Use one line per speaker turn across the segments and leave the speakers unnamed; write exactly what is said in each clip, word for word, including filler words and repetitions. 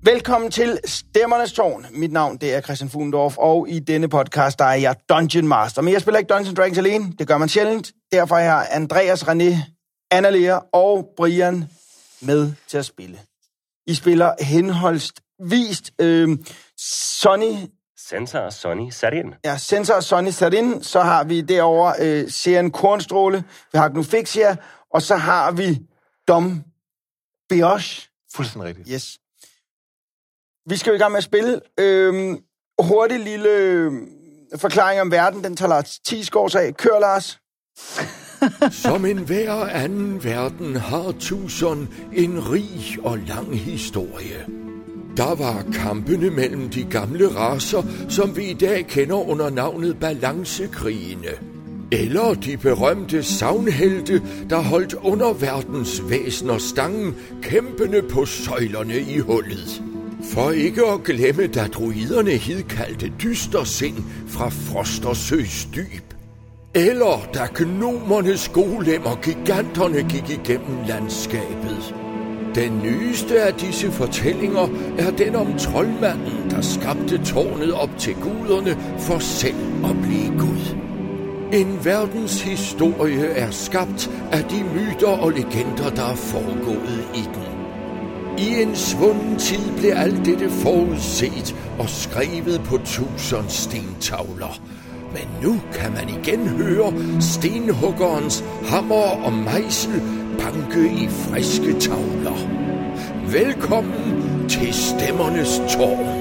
Velkommen til Stemmernes Tårn. Mit navn, det er Christian Fuglendorf, og i denne podcast, der er jeg Dungeon Master. Men jeg spiller ikke Dungeons and Dragons alene, det gør man sjældent. Derfor er jeg Andreas, René, Anna-Lea og Brian med til at spille. I spiller henholdsvist øh, Sonny...
Sensor og Sonny Sarin.
Ja, Sensor og Sonny Sarin. Så har vi derovre øh, Sean Kornstråle, vi har Gnufixia, og så har vi Dom Bioche.
Fuldstændig rigtigt.
Yes. Vi skal jo i gang med at spille. Øhm, hurtig lille øh, forklaring om verden. Den tager Lars Thiesgaard af. Kør, Lars.
Som en hver anden verden har Tucson en rig og lang historie. Der var kampene mellem de gamle racer, som vi i dag kender under navnet balancekrigene. Eller de berømte savnhelte, der holdt underverdens væsener stangen, kæmpende på søjlerne i hullet. For ikke at glemme, da druiderne hidkaldte dystersind fra Frostersøs dyb. Eller da gnomernes golemmer giganterne gik igennem landskabet. Den nyeste af disse fortællinger er den om troldmanden, der skabte tårnet op til guderne for selv at blive Gud. En verdens historie er skabt af de myter og legender, der er foregået i den. I en svunden tid blev alt dette forudset og skrevet på tusind stentavler. Men nu kan man igen høre stenhuggerens hammer og mejsel banke i friske tavler. Velkommen til Stemmernes Tårn.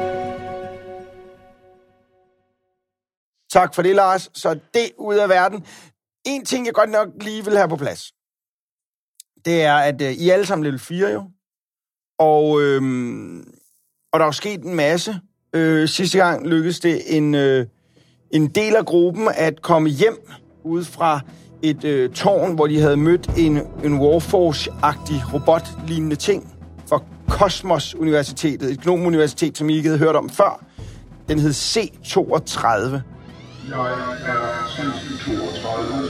Tak for det, Lars. Så det ud af verden. En ting, jeg godt nok lige vil have på plads, det er, at uh, I er alle sammen level fire jo. Og, øhm, og der er jo sket en masse. Øh, sidste gang lykkedes det en, øh, en del af gruppen at komme hjem ud fra et øh, tårn, hvor de havde mødt en, en Warforge-agtig robot-lignende ting fra Kosmos Universitetet, et gnom-universitet, som I ikke havde hørt om før. Den hed C toogtredive.
Jeg er C toogtredive.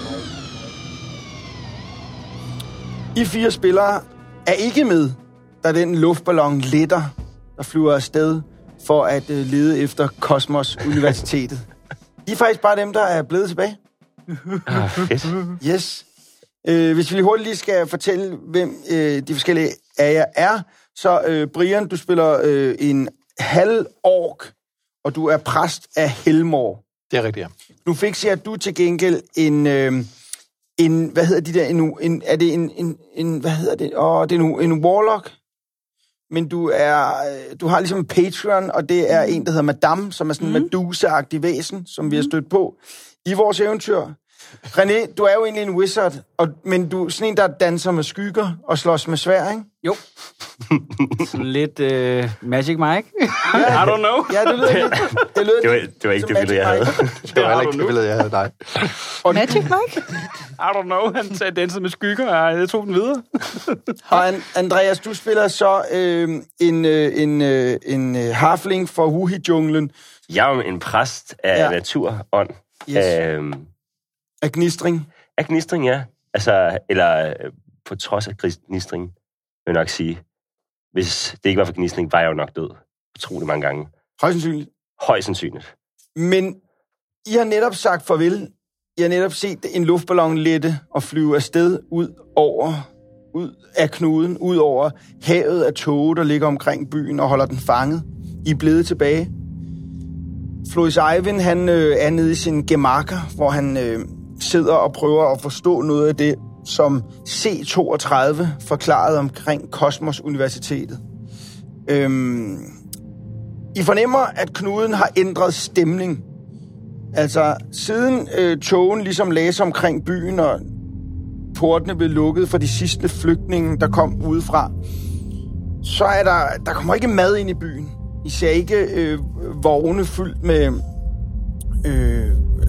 I fire spillere er ikke med, da den luftballon letter, der flyver afsted for at øh, lede efter Kosmos Universitetet. I er faktisk bare dem, der er blevet tilbage.
Ah, fedt.
Yes. Øh, hvis vi lige hurtigt lige skal fortælle, hvem øh, de forskellige af jer er, så øh, Brian, du spiller øh, en halvork, og du er præst af Helmor.
Det er rigtigt, ja.
Nu fik jeg, at du til gengæld en, øh, en, hvad hedder de der, en, en, er det en, en, en, hvad hedder det, åh, oh, det er en, en warlock, men du er, du har ligesom en Patreon, og det er en, der hedder Madame, som er sådan en mm. Medusa-agtig væsen, som vi har stødt på i vores eventyr. René, du er jo egentlig en wizard, og, men du er sådan en, der danser med skygger og slås med sværd, ikke?
Jo. Sådan lidt uh, Magic Mike.
Ja,
I don't know.
Ja, det lød lidt. Det, lød
Det var,
lidt
det var ikke
som
det billede, jeg havde.
Det var heller ikke det billede, jeg havde, nej.
Og,
Magic Mike?
I don't know. Han sagde danser med skygger, og jeg tog den videre.
og An- Andreas, du spiller så øh, en, øh, en, øh, en øh, halfling for Wuhi-junglen.
Jeg er jo en præst af
Ja.
ja. naturånd.
Yes.
Øhm,
Af gnistring.
af gnistring, ja. Altså, eller øh, på trods af gnistring, vil jeg nok sige. Hvis det ikke var for gnistring, var jeg jo nok død. Utrolig mange gange.
Højst sandsynligt.
Højst sandsynligt.
Men I har netop sagt farvel. I har netop set en luftballon lette og flyve afsted ud over, ud af knuden, ud over havet af tåge, der ligger omkring byen og holder den fanget. I er blevet tilbage. Floris Eivind, han øh, er nede i sin gemakker, hvor han øh, sidder og prøver at forstå noget af det, som C toogtredive forklarede omkring Kosmos Universitetet. Øhm, I fornemmer, at knuden har ændret stemning. Altså, siden øh, togen ligesom lagde sig omkring byen, og portene blev lukket for de sidste flygtninge, der kom udefra, så er der, der kommer ikke mad ind i byen. I ser ikke øh, vogne fyldt med øh,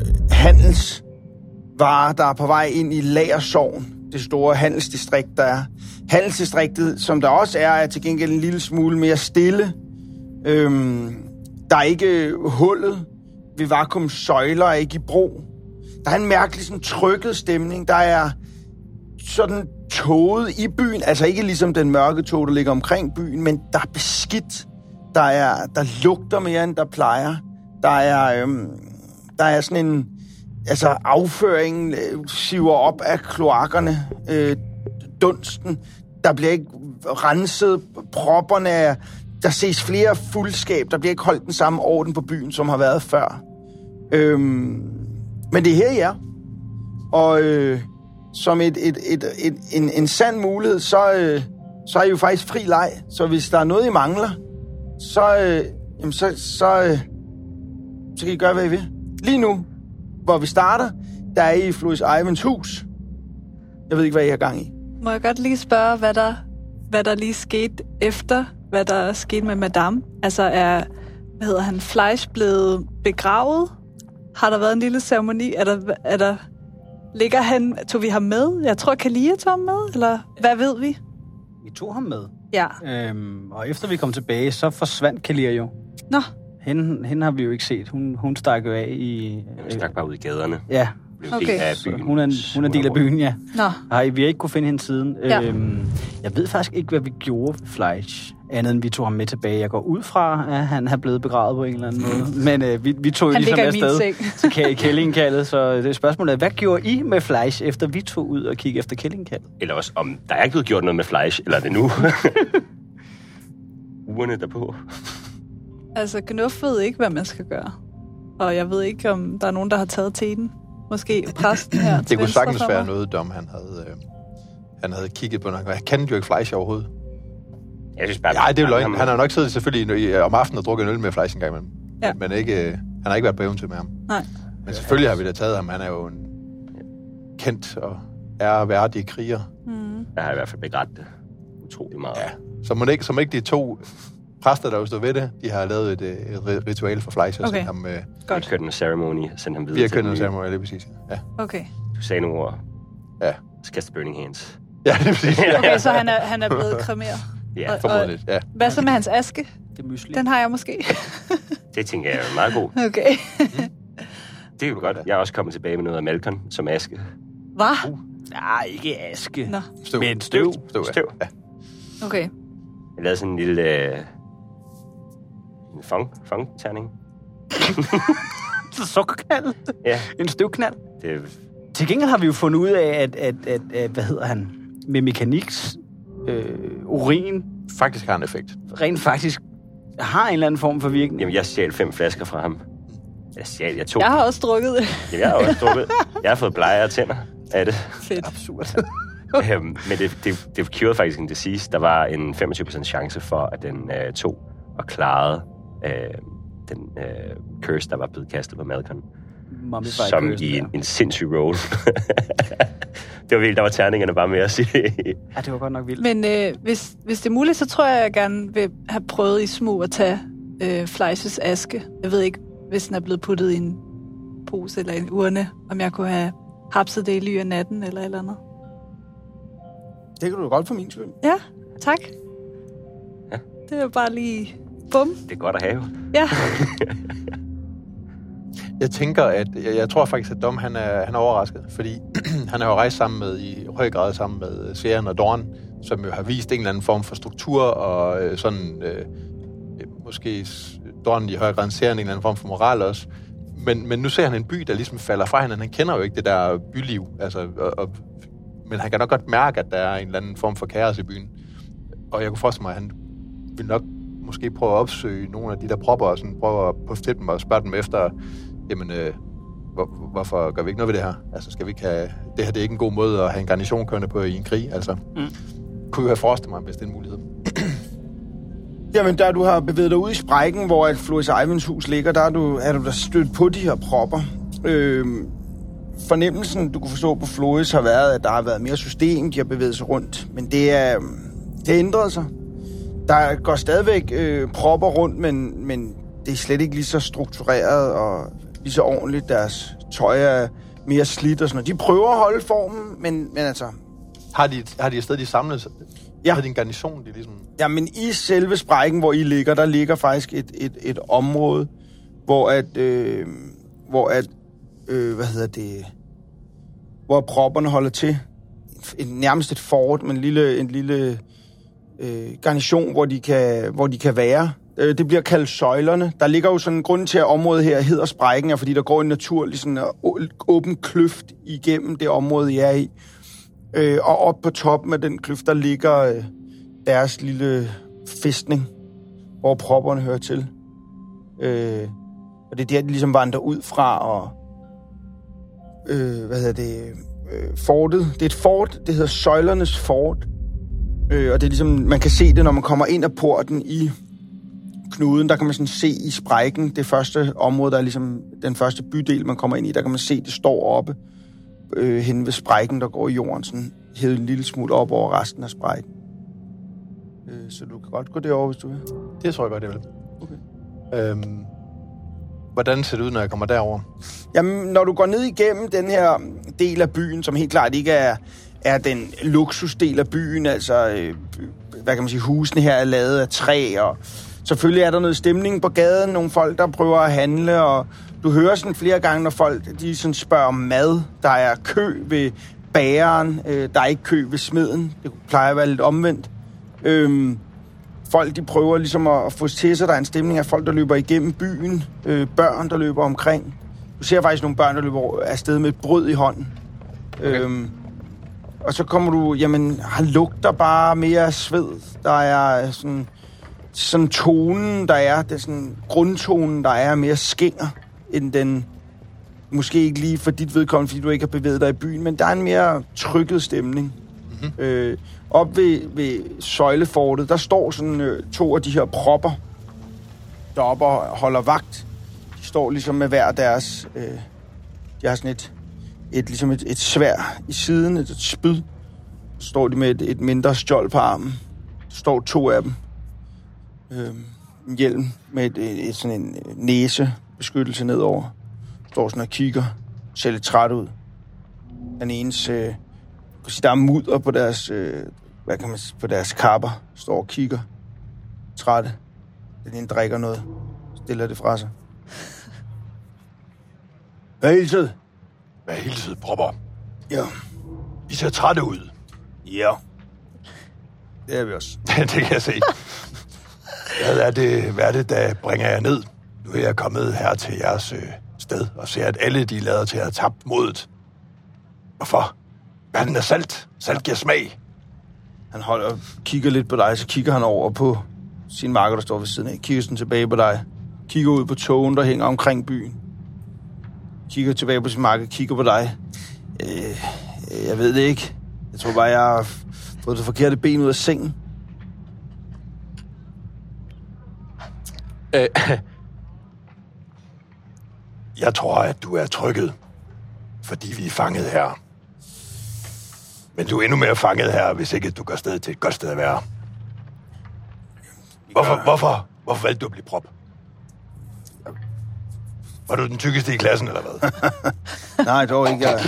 handelsvarer, der er på vej ind i Lagersogn, det store handelsdistrikt, der er. Handelsdistriktet, som der også er, er til gengæld en lille smule mere stille. Øhm, der er ikke hullet ved Vakuums søjler, ikke i brug. Der er en mærkelig sådan trykket stemning. Der er sådan tåget i byen. Altså ikke ligesom den mørke tog, der ligger omkring byen, men der er beskidt. Der, er, der lugter mere, end der plejer. Der er, øhm, der er sådan en... Altså afføringen øh, siver op af kloakkerne. Øh, dunsten. Der bliver ikke renset. Propperne er... Der ses flere fuldskab. Der bliver ikke holdt den samme orden på byen, som har været før. Øhm, men det er her, I er. Og øh, som et, et, et, et, en, en sand mulighed, så, øh, så er I jo faktisk fri leg. Så hvis der er noget, I mangler, så, øh, jamen, så, så, øh, så kan I gøre, hvad I vil. Lige nu, hvor vi starter, der er I i Floris Ivans hus. Jeg ved ikke, hvad I har gang i.
Må jeg godt lige spørge, hvad der, hvad der lige skete efter, hvad der skete med Madame? Altså er, hvad hedder han, Fleisch blevet begravet? Har der været en lille ceremoni? Er der, er der, ligger han, tog vi ham med? Jeg tror, Kalia tog ham med, eller hvad ved vi?
Vi tog ham med.
Ja.
Øhm, og efter vi kom tilbage, så forsvandt Kalia jo.
Nå.
Hende, hende har vi jo ikke set. Hun, hun stak jo af i...
Hun stak bare ud i gaderne.
Ja.
Okay. Af byen.
Hun er, en, hun er en del af byen, ja.
Nå.
Ej, vi har ikke kunne finde hende siden.
Ja.
Øhm, jeg ved faktisk ikke, hvad vi gjorde ved Fleisch, andet end vi tog ham med tilbage. Jeg går ud fra, at han er blevet begravet på en eller anden måde. Men øh, vi, vi tog jo ligesom afsted til kællingkaldet, så det spørgsmålet er, hvad gjorde I med Fleisch, efter vi tog ud og kiggede efter kællingkaldet?
Eller også, om der er ikke blevet gjort noget med Fleisch, eller er det nu? Ugerne derpå.
Altså, Gnuf ved ikke, hvad man skal gøre. Og jeg ved ikke, om der er nogen, der har taget teten. Måske præsten her til
det kunne sagtens
for
være noget, Dom han havde, øh, han havde kigget på. Han kendte jo ikke Fleisch overhovedet.
Jeg synes bare...
Nej, det er jo løgn. Han har nok siddet selvfølgelig om aftenen og drukket en øl med Fleisch en gang imellem.
Ja.
Men ikke, han har ikke været på eventyr med ham.
Nej.
Men selvfølgelig har vi da taget ham. Han er jo en kendt og æreværdig kriger.
Mm.
Jeg har i hvert fald begrædt det utrolig meget.
Ja. Så må ikke, som ikke de to præster, der jo stod ved det, de har lavet et, et ritual for Fleisch og
okay.
sendt ham... Øh,
Godt.
Vi har kørt en ceremony og sendt ham videre.
Vi har kørt en ceremony, det er præcis. Ja.
Okay.
Du sagde nogle ord.
Ja.
Cast the burning hands.
Ja, det er præcis.
Okay, så han er, han er blevet kremeret.
Ja,
formodentligt, ja.
Hvad så med hans aske?
Det mysli.
Den har jeg måske.
Det tænker jeg er meget god.
Okay.
Det er jo godt. Jeg er også kommet tilbage med noget af Malcolm som aske.
Hvad?
Uh. Nej, ikke aske.
Nå.
Støv.
Men støv.
Støv,
Støv.
Ja.
Okay.
Jeg lavede sådan en lille... Øh, en fang, fang-terning.
Sukkerknald?
Ja.
En støvknald?
Det,
Til gengæld har vi jo fundet ud af, at, at, at, at hvad hedder han, med mekaniks øh, urin
Faktisk har en effekt.
rent faktisk har en eller anden form for virkning.
jamen, jeg stjal fem flasker fra ham. Jeg stjal, jeg tog...
Jeg har også drukket det.
Jamen, jeg har også drukket. Jeg har fået blejer og tænder af det.
Fedt.
Absurd.
øhm, men det, det, det curede faktisk en disease. Der var en femogtyve procent chance for, at den øh, tog og klarede øh, den øh, curse, der var blevet kastet på Malcolm.
Mummified
Som
curse,
i en,
der.
en sindssyg roll. Det var vildt, der var terningerne bare med at sige.
Ja, det var godt nok vildt.
Men øh, hvis, hvis det er muligt, så tror jeg, jeg gerne vil have prøvet i smug at tage øh, Fleisches aske. Jeg ved ikke, hvis den er blevet puttet i en pose eller en urne, om jeg kunne have hapset det i ly af natten eller et eller andet.
Det kan du godt for min skyld.
Ja, tak.
Ja.
Det er bare lige bum.
Det er godt at have.
Ja.
Jeg tænker, at jeg, jeg tror faktisk, at Dom han er, han er overrasket, fordi han har jo rejst sammen med, i høj grad sammen med Seren og Dorn, som jo har vist en eller anden form for struktur, og øh, sådan, øh, måske Dorn i høj grad Seren en eller anden form for moral også. Men, men nu ser han en by, der ligesom falder fra hinanden. Han kender jo ikke det der byliv, altså, og, og, men han kan nok godt mærke, at der er en eller anden form for kaos i byen. Og jeg kunne forestille mig, at han vil nok måske prøve at opsøge nogle af de der propper, og sådan prøve at puffe dem og spørge dem efter, jamen, øh, hvor, hvorfor gør vi ikke noget ved det her? Altså, skal vi ikke have... Det her det er ikke en god måde at have en garnison kørende på i en krig, altså. Mm. Kunne vi have forestillet mig, hvis det er en mulighed?
Jamen, der du har bevæget dig ud i sprækken, hvor et Floris Ivans hus ligger, der er du, er du der stødt på de her propper. Øh, fornemmelsen, du kunne forstå på Floris, har været, at der har været mere system, de har bevæget sig rundt. Men det er... Det ændrede sig. Der går stadigvæk øh, propper rundt, men, men det er slet ikke lige så struktureret og lige så ordentligt. Deres tøj er mere slidt og sådan noget. De prøver at holde formen, men, men altså...
Har de, har de et sted, de samles?
Ja.
Har de en garnison, de ligesom...
Jamen, i selve sprækken, hvor I ligger, der ligger faktisk et, et, et område, hvor at... Øh, hvor at... Øh, hvad hedder det... Hvor propperne holder til. en, nærmest et fort, men en lille, en lille øh, garnison, hvor de kan, hvor de kan være. Øh, det bliver kaldt søjlerne. Der ligger jo sådan en grund til, at området her hedder Sprækken, er, fordi der går en naturlig sådan, øh, åben kløft igennem det område, I er i. Øh, og op på toppen af den kløft, der ligger øh, deres lille fæstning, hvor propperne hører til. Øh, og det er der, de ligesom vandrer ud fra, og øh, hvad hedder det, øh, fortet. Det er et fort, det hedder Søjlernes Fort. Øh, og det er ligesom, man kan se det, når man kommer ind ad porten i knuden, der kan man sådan se i Sprækken, det første område, der er ligesom den første bydel, man kommer ind i, der kan man se, det står oppe øh, hen ved Sprækken, der går i jorden, sådan hævet en lille smule op over resten af Sprækken. Øh, så du kan godt gå derover, hvis du vil.
Det tror jeg godt, jeg vil. Okay. Øhm, hvordan ser det ud, når jeg kommer derover?
Jamen, når du går ned igennem den her del af byen, som helt klart ikke er, er den luksusdel af byen, altså, øh, hvad kan man sige, husene her er lavet af træ, og selvfølgelig er der noget stemning på gaden, nogle folk, der prøver at handle, og du hører sådan flere gange, når folk de sådan spørger om mad. Der er kø ved bageren, øh, der er ikke kø ved smeden. Det plejer at være lidt omvendt. Øhm, folk, de prøver ligesom at få til sig, der er en stemning af folk, der løber igennem byen, øh, børn, der løber omkring. Du ser faktisk nogle børn, der løber afsted med et brød i hånden. Okay. Øhm, og så kommer du, jamen, han lugter bare mere sved. Der er sådan... sådan tonen, der er, det er sådan grundtonen, der er mere skinger, end den, måske ikke lige for dit vedkommende, fordi du ikke har bevæget dig i byen, men der er en mere trykket stemning. Mm-hmm. Øh, op ved, ved søjlefortet, der står sådan øh, to af de her propper, deroppe og holder vagt. De står ligesom med hver deres, øh, de har sådan et, et, ligesom et, et sværd i siden, et, et spyd. Så står de med et, et mindre skjold på armen. Der står to af dem. Øh, en hjelm med et, et, et, sådan en næsebeskyttelse nedover. Står sådan og kigger. Ser lidt træt ud. Den enes... Øh, der er mudder på deres... Øh, hvad kan man sige? På deres kapper. Står og kigger. Trætte. Den ene drikker noget. Stiller det fra sig. Hvad hilset?
Hvad hilset, propper?
Ja.
I ser trætte ud.
Ja. Det er vi også.
Det kan jeg se. Hvad er det, hvad er det, der bringer jer ned? Nu er jeg kommet her til jeres øh, sted og ser, at alle de lader til at have tabt modet. Hvorfor? Verden er salt. Salt giver smag.
Han holder og kigger lidt på dig, så kigger han over på sin marker, der står ved siden af. Kigger sådan tilbage på dig. Kigger ud på togen, der hænger omkring byen. Kigger tilbage på sin marker, kigger på dig. Øh, jeg ved det ikke. Jeg tror bare, jeg har fået det forkerte ben ud af sengen.
Øh, jeg tror, at du er trykket, fordi vi er fanget her. Men du er endnu mere fanget her, hvis ikke du går sted til et godt sted at være. Hvorfor, hvorfor, hvorfor valgte du at blive prop? Var du den tykkeste i klassen, eller hvad?
Nej, dog ikke. Jeg...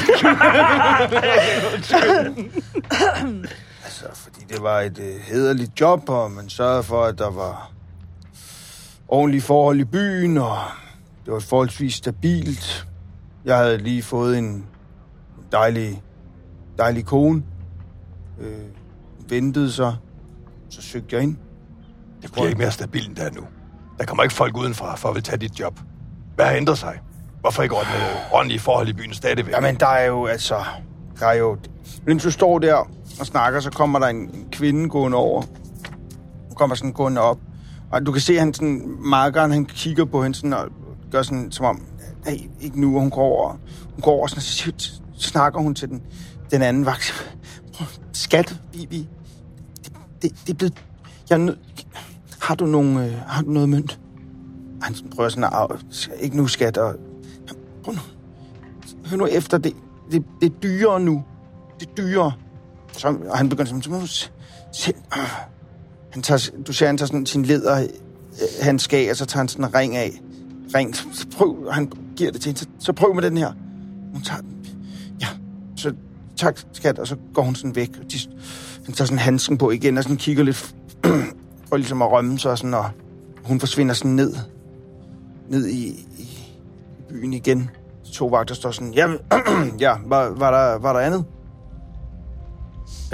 altså, fordi det var et uh, hæderligt job, og man sørgede for, at der var ordentlige forhold i byen, og det var forholdsvis stabilt. Jeg havde lige fået en dejlig, dejlig kone. Øh, ventede så. Så søgte jeg ind.
Det bliver ikke mere stabilt end det er nu. Der kommer ikke folk udenfra for at vil tage dit job. Hvad har ændret sig? Hvorfor ikke ordentlige, ordentlige forhold i byen stadigvæk?
Jamen, der er jo, altså... Der er jo... Mens du står der og snakker, så kommer der en, en kvinde gående over. Hun kommer sådan gående op. Og du kan se, at han sådan... Markeren, han kigger på hende sådan og gør sådan, som om... Nej, ikke nu. Og hun går over. Hun går over sådan, så snakker hun til den, den anden vagt. Skat, Bibi. Det, det, det er blevet... Jeg er nød... Har du nogen... Øh, har du noget mønt? Han prøver sådan at... Ikke nu, skat, og... Prøv nu. Hør nu efter, det, det, det er dyrere nu. Det er dyrere. Så, og han begynder sådan... Så, se, øh, han tager, du ser, han tager sådan sin leder... Øh, han skal, og så tager han sådan en ring af. Ring. Så prøv... Han giver det til hende. Så, så prøv med den her. Hun tager den. Ja. Så tak, skat, og så går hun sådan væk. De, han tager sådan handsken på igen, og sådan kigger lidt... og ligesom at rømme sig, sådan, og hun forsvinder sådan ned. Ned i, i, i byen igen. De to vagter står sådan, ja, ja var, var, der, var der andet?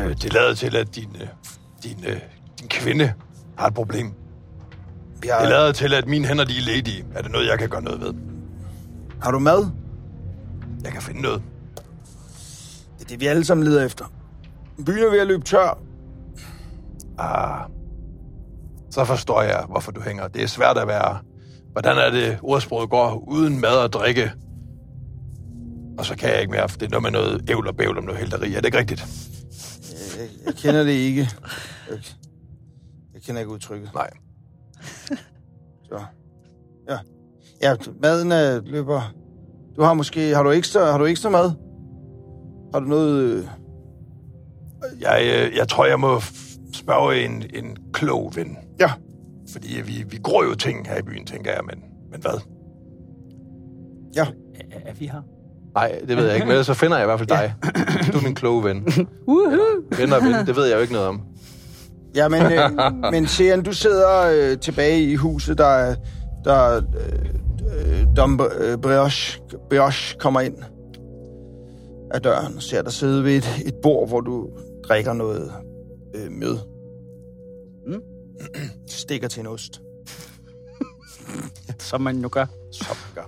Øh, det lader til, at din, øh, din, øh, din kvinde har et problem. Jeg... Det lader til, at mine hænder, de er ledige. Er det noget, jeg kan gøre noget ved?
Har du mad?
Jeg kan finde noget.
Det er det, vi alle sammen leder efter. Byen er ved at løbe tør.
Ah, så forstår jeg, hvorfor du hænger. Det er svært at være... Hvordan er det, ordsproget går? Uden mad og drikke. Og så kan jeg ikke mere. Det er noget med noget ævl og bævl om noget hælderi. Er det ikke rigtigt?
Jeg, jeg kender det ikke. Jeg, jeg kender ikke udtrykket.
Nej.
Så. Ja. Ja, maden er løber... Du har måske... Har du ekstra, har du ekstra mad? Har du noget...
Jeg, jeg tror, jeg må spørge en, en klog ven.
Ja.
Fordi vi, vi gror jo ting her i byen, tænker jeg, men, men hvad?
Ja.
Er vi her?
Nej, det ved jeg ikke, men så finder jeg i hvert fald dig. Du er min kloge ven. Ven og ven, det ved jeg jo ikke noget om.
Ja, men, øh, men Sean, du sidder øh, tilbage i huset, der, der øh, Dom øh, Brioche, Brioche kommer ind af døren og ser dig sidde ved et, et bord, hvor du drikker noget øh, mød.
Mm.
Stikker til en ost.
Som man jo gør.
Som man gør.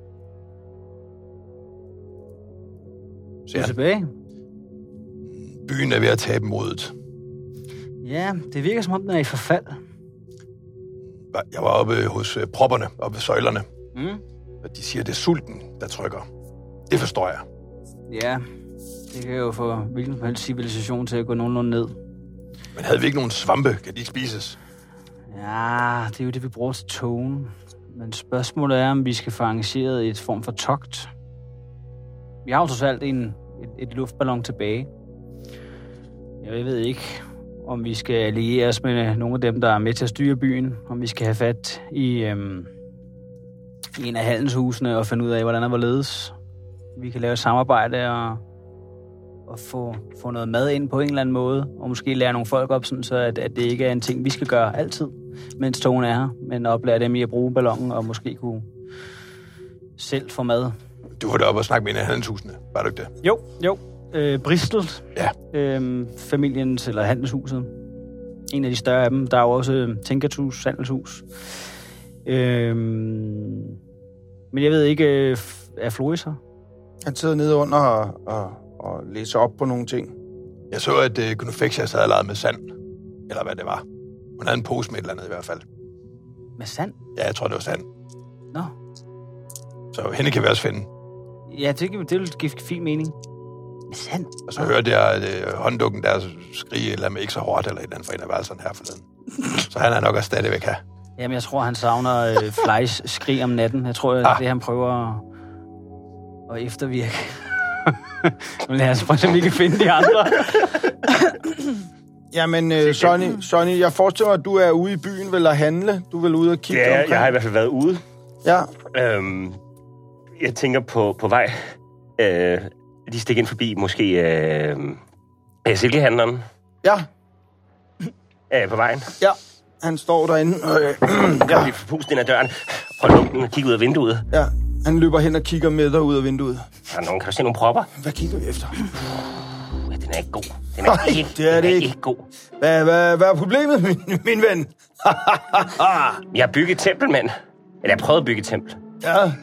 Du er tilbage.
Byen er ved at tabe modet.
Ja, det virker som om, den er i forfald.
Jeg var oppe hos uh, propperne, oppe ved søjlerne.
Mm.
Og de siger, det er sulten, der trykker. Det forstår jeg.
Ja, det kan jo få hvilken som helst civilisation til at gå nogenlunde ned.
Men havde vi ikke nogen svampe? Kan de ikke spises?
Ja, det er jo det, vi bruger til togen. Men spørgsmålet er, om vi skal få arrangeret et form for togt. Vi har jo trods alt en, et, et luftballon tilbage. Jeg ved ikke, om vi skal alliere os med nogle af dem, der er med til at styre byen. Om vi skal have fat i, øhm, i en af handelshusene og finde ud af, hvordan der var ledes. Vi kan lave et samarbejde og, og få, få noget mad ind på en eller anden måde. Og måske lære nogle folk op, sådan, så at, at det ikke er en ting, vi skal gøre altid, mens togen er her. Men oplære dem i at bruge ballonen og måske kunne selv få mad.
Du var deroppe og snakke med en af handelshusene, var du ikke det?
Jo, jo. Øh, Bristol.
Ja.
Øh, familiens, eller handelshuset. En af de større af dem. Der er jo også øh, Tinkertus handelshus. Øh, men jeg ved ikke, øh, er Floris her?
Han sidder nede under og, og, og læser op på nogle ting.
Jeg så, at uh, Gunufexia sad og legede med sand. Eller hvad det var. Hun havde en pose med et eller andet i hvert fald.
Med sand?
Ja, jeg tror, det var sand.
Nå.
Så hende kan vi også finde.
Ja, det, det vil give fin mening. Med sand?
Og så hørte jeg at, uh, hånddukken der skrige eller med ikke så hårdt eller et eller andet for en af værelserne her forleden. Så han er nok også stadigvæk her.
Jamen, jeg tror, han savner øh, Fleisch skrig om natten. Jeg tror, ah. det han prøver at, at eftervirke. Men lad os prøve, om vi kan finde de andre.
Jamen, øh, Sonny, Sonny, jeg forestiller mig, at du er ude i byen vel at handle. Du er vel ude og kigge
ja,
omkring.
Jeg har i hvert fald været ude.
Ja.
Øhm, jeg tænker på, på vej. Øh, de stikker ind forbi måske øh, silkehandleren.
Ja.
Øh, på vejen.
Ja. Han står derinde. Øh,
ja. Jeg får pustet ind ad døren. Hold lugten og kigge ud af vinduet.
Ja. Han løber hen og kigger med dig ud af vinduet.
Der er nogen, kan du se nogle propper?
Hvad kigger vi efter?
Uh, den er ikke god. Den er,
Ej,
ikke,
det er
den
det
er
ikke.
ikke god.
Hvad, hvad, hvad er problemet, min, min ven?
Jeg har bygget et tempel, mand. Eller jeg prøvede at bygge et tempel.
Ja.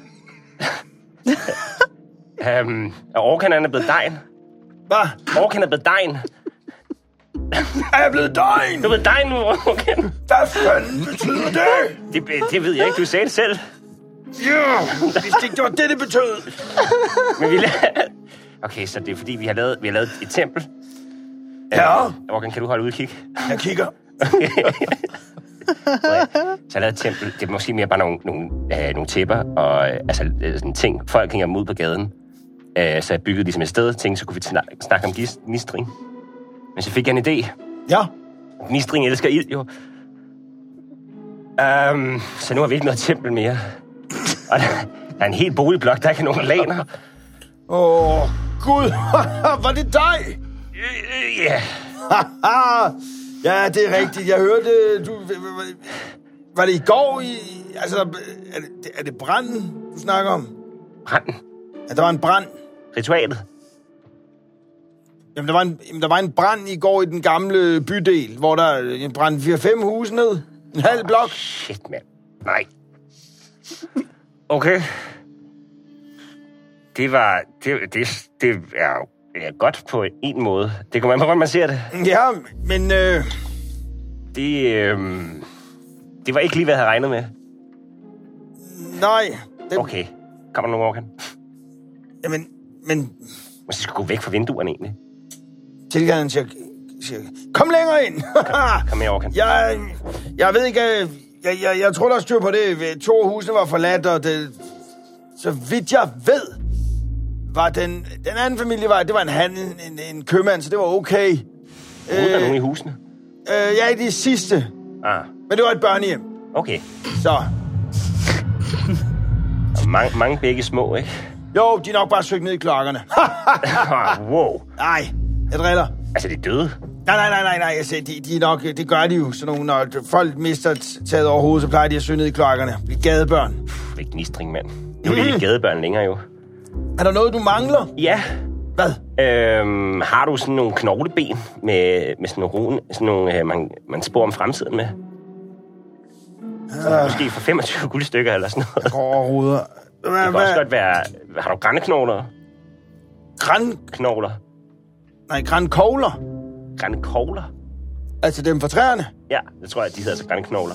øhm, og Orkan er blevet dejen.
Hvad?
Orkan er blevet dejen.
Er jeg blevet dejen?
Du er blevet dejen nu, Orkan.
Hvad fanden betyder det?
det? Det ved jeg ikke, du sagde det selv.
Ja, hvis det ikke var det, det betød.
Men vi la- okay, så det er fordi, vi har lavet, vi har lavet et tempel.
Ja.
Uh, Orkan, kan du holde udkig?
Jeg kigger.
Okay. Så jeg har lavet et tempel. Det er måske mere bare nogle, nogle, øh, nogle tæpper og øh, altså, øh, sådan ting. Folk hænger dem ud på gaden. Øh, så jeg byggede ligesom et sted. Tænkte, så kunne vi snak- snakke om gis- gnistring. Men så fik jeg en idé.
Ja.
Gnistring elsker ild, jo. Um, så nu har vi ikke noget tempel mere. Og der, der er en hel boligblok, der er ikke nogen laner.
Åh, oh, Gud. Var det dig?
Ja. Yeah.
Ja, det er rigtigt. Jeg hørte, du... Var det i går i... Altså, er det, er det branden, du snakker om?
Branden?
Ja, der var en brand.
Ritualet?
Jamen, der var, en, der var en brand i går i den gamle bydel, hvor der brændte fire fem huse ned. En halv blok.
Shit, mand. Nej. Okay. Det var... Det, det, det er jo er godt på en måde. Det kommer an på, hvordan man ser det.
Ja, men... Øh...
Det... Øh... Det var ikke lige, hvad jeg havde regnet med.
Nej. Det...
Okay. Kommer der nogen overkant?
Jamen, men...
Måske skulle gå væk fra vinduerne, egentlig.
Tilgangeren siger, siger... Kom længere ind!
kom, kom med overkant.
Jeg, jeg ved ikke... Jeg, jeg, jeg tror, der er styr på det. To af husene var forladt, og det... Så vidt jeg ved, var den... Den anden familie var... Det var en handel, en, en købmand, så det var okay.
Boede øh, der nogen i husene?
Øh, ja, i de sidste.
Ah.
Men det var et børnehjem.
Okay.
Så.
mange, mange begge små, ikke?
Jo, de er nok bare søgt ned i klokkerne.
wow.
Nej, jeg driller.
Altså, de er døde?
Nej, nej, nej, nej, nej. Jeg siger, de, de er nok, det gør de jo. Sådan nogle, når folk mister taget over hovedet, så plejer de at søge ned i klokkerne. Blive gadebørn.
Det er gnistring, mand. Nu er de ikke gadebørn længere, jo.
Er der noget, du mangler?
Ja.
Hvad?
Øhm, har du sådan nogle knogleben med, med sådan nogle rune, sådan nogle, øh, man, man spår om fremtiden med? Uh. Måske for femogtyve guldstykker eller sådan noget.
Jeg går over ruder.
Det kan også godt være... Har du grænknogler?
Grænknogler?
Knogler.
Nej, grænkogler.
Grænkogler?
Altså dem fra træerne?
Ja, det tror jeg, de hedder så grænknogler.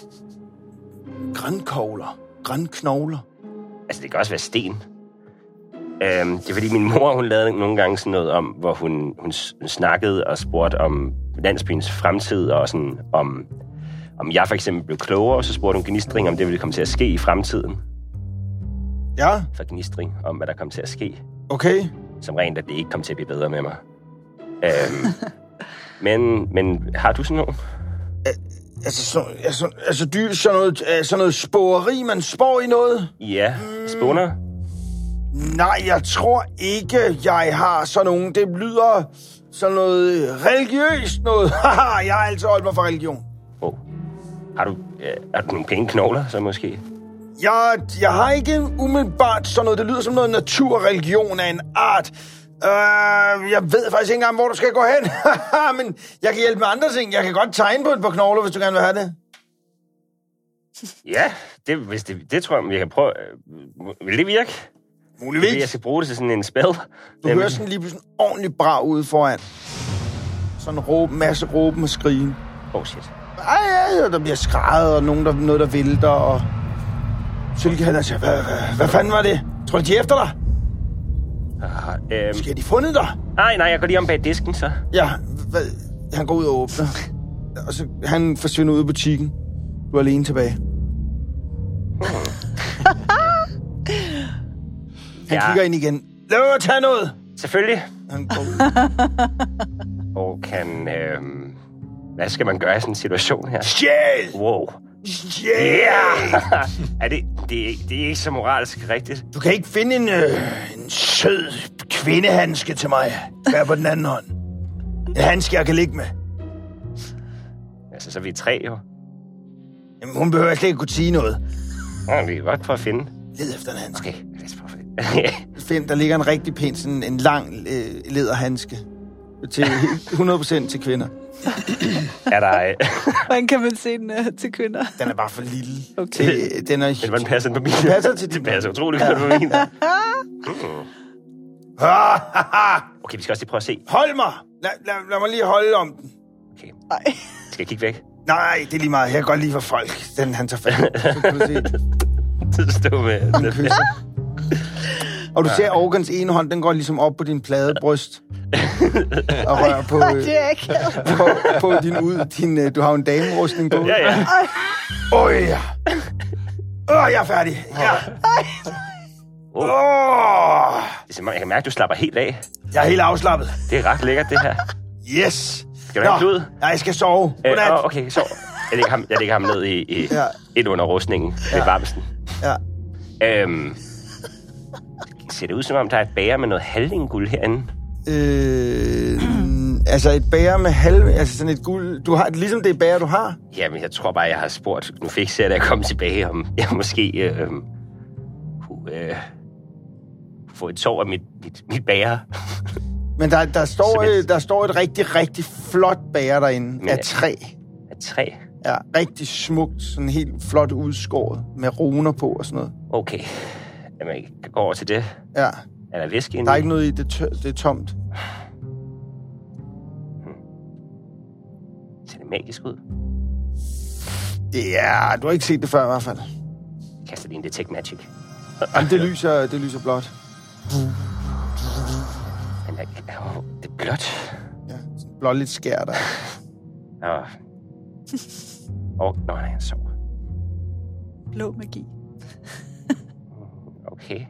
Grænkogler? Grænknogler?
Altså, det kan også være sten. Øhm, det er fordi, min mor, hun lavede nogle gange sådan noget om, hvor hun, hun snakkede og spurgte om landsbyens fremtid, og sådan om, om jeg for eksempel blev klogere, og så spurgte hun Gnistring, om det ville komme til at ske i fremtiden.
Ja?
For Gnistring, om hvad der kom til at ske.
Okay.
Som rent, at det ikke kom til at blive bedre med mig. Øhm, men, men har du sådan nogen?
Altså, så, altså, altså dyr, sådan noget, sådan noget spåeri, man spår i noget?
Ja, spåner?
Mm, nej, jeg tror ikke, jeg har sådan nogen. Det lyder sådan noget religiøst noget. Haha, jeg har altid holdt mig for religion.
Oh. Har du, øh, har du nogle pæne knogler, så måske?
Jeg, jeg har ikke umiddelbart sådan noget. Det lyder som noget naturreligion af en art. Uh, jeg ved faktisk ikke engang, hvor du skal gå hen. Men jeg kan hjælpe med andre ting. Jeg kan godt tegne på et par knogler, hvis du gerne vil have det.
Ja, det, hvis det, det tror jeg, vi kan prøve. Vil det virke?
Muligvis.
Jeg skal bruge det til sådan en spil.
Du
Jamen.
hører sådan lige pludselig en ordentlig brag ude foran. Sådan en råb, masse råben og skrigen.
Oh shit.
Ej, ja, der bliver skrædet, og nogen, der, noget, der vælter, og... Sylkehander siger, hvad, hvad, hvad fanden var det? Tror du, de er efter dig?
Uh, øhm.
Skal de fundet dig?
Nej, nej, jeg går lige om bag disken, så.
Ja, hvad? Han går ud og åbner. Og så han forsvinder ud af butikken. Du er alene tilbage. Han ja. kigger ind igen. Lad mig tage noget!
Selvfølgelig.
Han går ud.
Og kan... Øh, hvad skal man gøre i sådan en situation her?
Stjæl!
Wow.
Stjæl!
Yeah! er det, det, det er ikke så moralsk rigtigt.
Du kan ikke finde en, øh, en sød kvindehandske til mig. Vær på den anden hånd. En handske, jeg kan ligge med.
Altså, så er vi tre, jo.
Jamen, hun behøver slet ikke kunne sige noget.
Ja, vi kan godt prøve at finde.
Led efter en handske.
Okay, lad os prøve at finde.
Find, der ligger en rigtig pæn, sådan en lang øh, læderhandske. Til hundrede procent til kvinder.
Er der... Øh...
Hvordan kan man se den uh, til kvinder?
Den er bare for lille.
Okay.
Til, den er...
Men hvordan passer den på min?
Den passer til
det passer utroligt godt på min. Okay, vi skal også lige prøve at se.
Hold mig! Lad, lad, lad mig lige holde om den.
Okay.
Nej.
Skal jeg kigge væk?
Nej, det er lige meget. Jeg kan godt lide for folk. Den, han tager fat. Så kan du se.
Det står med...
Den kysser. Og du ser Organs ene hånd, den går ligesom op på din plade bryst. Og rører på, øh,
det er ikke.
på, på din ud. Din, øh, du har jo en damerustning på.
Ja, ja.
Åh, ja. Åh, jeg er færdig. Ja.
Oh.
Åh.
Jeg kan mærke, at du slapper helt af.
Jeg er helt afslappet.
Det er ret lækkert, det her.
Yes.
Skal du have klud?
Nej, jeg skal sove.
Godnat. Øh, okay, sov. Jeg lægger ham, jeg lægger ham ned i, i
ja.
ind under rustningen ved
ja.
varmsten.
Ja.
Øhm, ser det ud, som om der er et bager med noget halvding-guld herinde?
Øh, altså et bager med halv... Altså sådan et guld... Du har, ligesom det bager, du har?
Jamen, jeg tror bare, jeg har spurgt... Nu fik jeg, da jeg kom tilbage, om jeg måske øh, kunne øh, få et sår af mit, mit, mit bager.
Men der, der, står, et, der står et rigtig, rigtig flot bager derinde Men, af træ.
Af træ?
Ja, rigtig smukt, sådan helt flot udskåret, med runer på og sådan noget.
Okay. Jamen, jeg kan gå over til det.
Ja.
Er der væske inde?
Der er ikke noget i, det, tør, det er tomt.
Hmm. Ser det magisk ud?
Det er... Du har ikke set det før i hvert fald.
Jeg kaster lige en Detect Magic.
Jamen, det lyser, det lyser blåt.
Jamen, oh, det er blåt.
Ja, blåt lidt skær der.
Åh. Åh, oh, nej, jeg sover.
Blå magi.
Okay.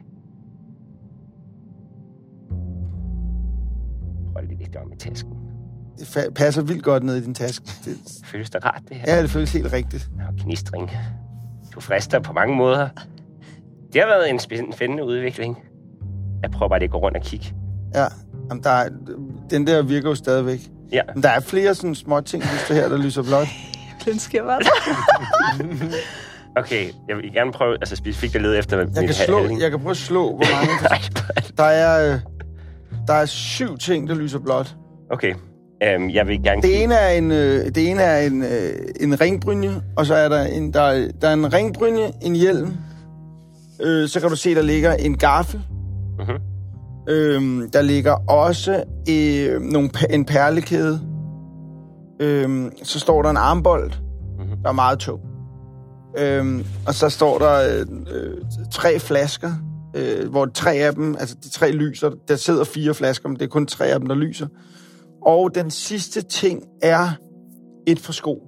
Prøv lige lidt om i tasken.
Det fa- passer vildt godt ned i din taske. Det...
Føles det rart, det her?
Ja, det føles helt rigtigt.
Og knistring. Du frister på mange måder. Det har været en spændende udvikling. Jeg prøver bare lige at gå rundt og kigge.
Ja, jamen, der er, den der virker jo stadigvæk.
Ja.
Men der er flere sådan små ting, hvis det her, der lyser blåt.
Den skal bare.
Okay, jeg vil gerne prøve, altså specifikt at lede efter
jeg
min
kan slå,
handling.
Jeg kan prøve at slå, hvor mange... der er, øh, der er syv ting, der lyser blåt.
Okay, um, jeg vil gerne...
Det ene er en, øh, det ene er en, øh, en ringbrynje, og så er der en, der, er, der er en ringbrynje, en hjelm. Øh, så kan du se, der ligger en gaffel.
Mm-hmm.
Øh, der ligger også øh, nogle, en perlekæde. Øh, så står der en armbold, mm-hmm. der er meget tung. Øh, og så står der øh, tre flasker, øh, hvor tre af dem, altså de tre lyser, der sidder fire flasker, men det er kun tre af dem, der lyser. Og den sidste ting er et par sko.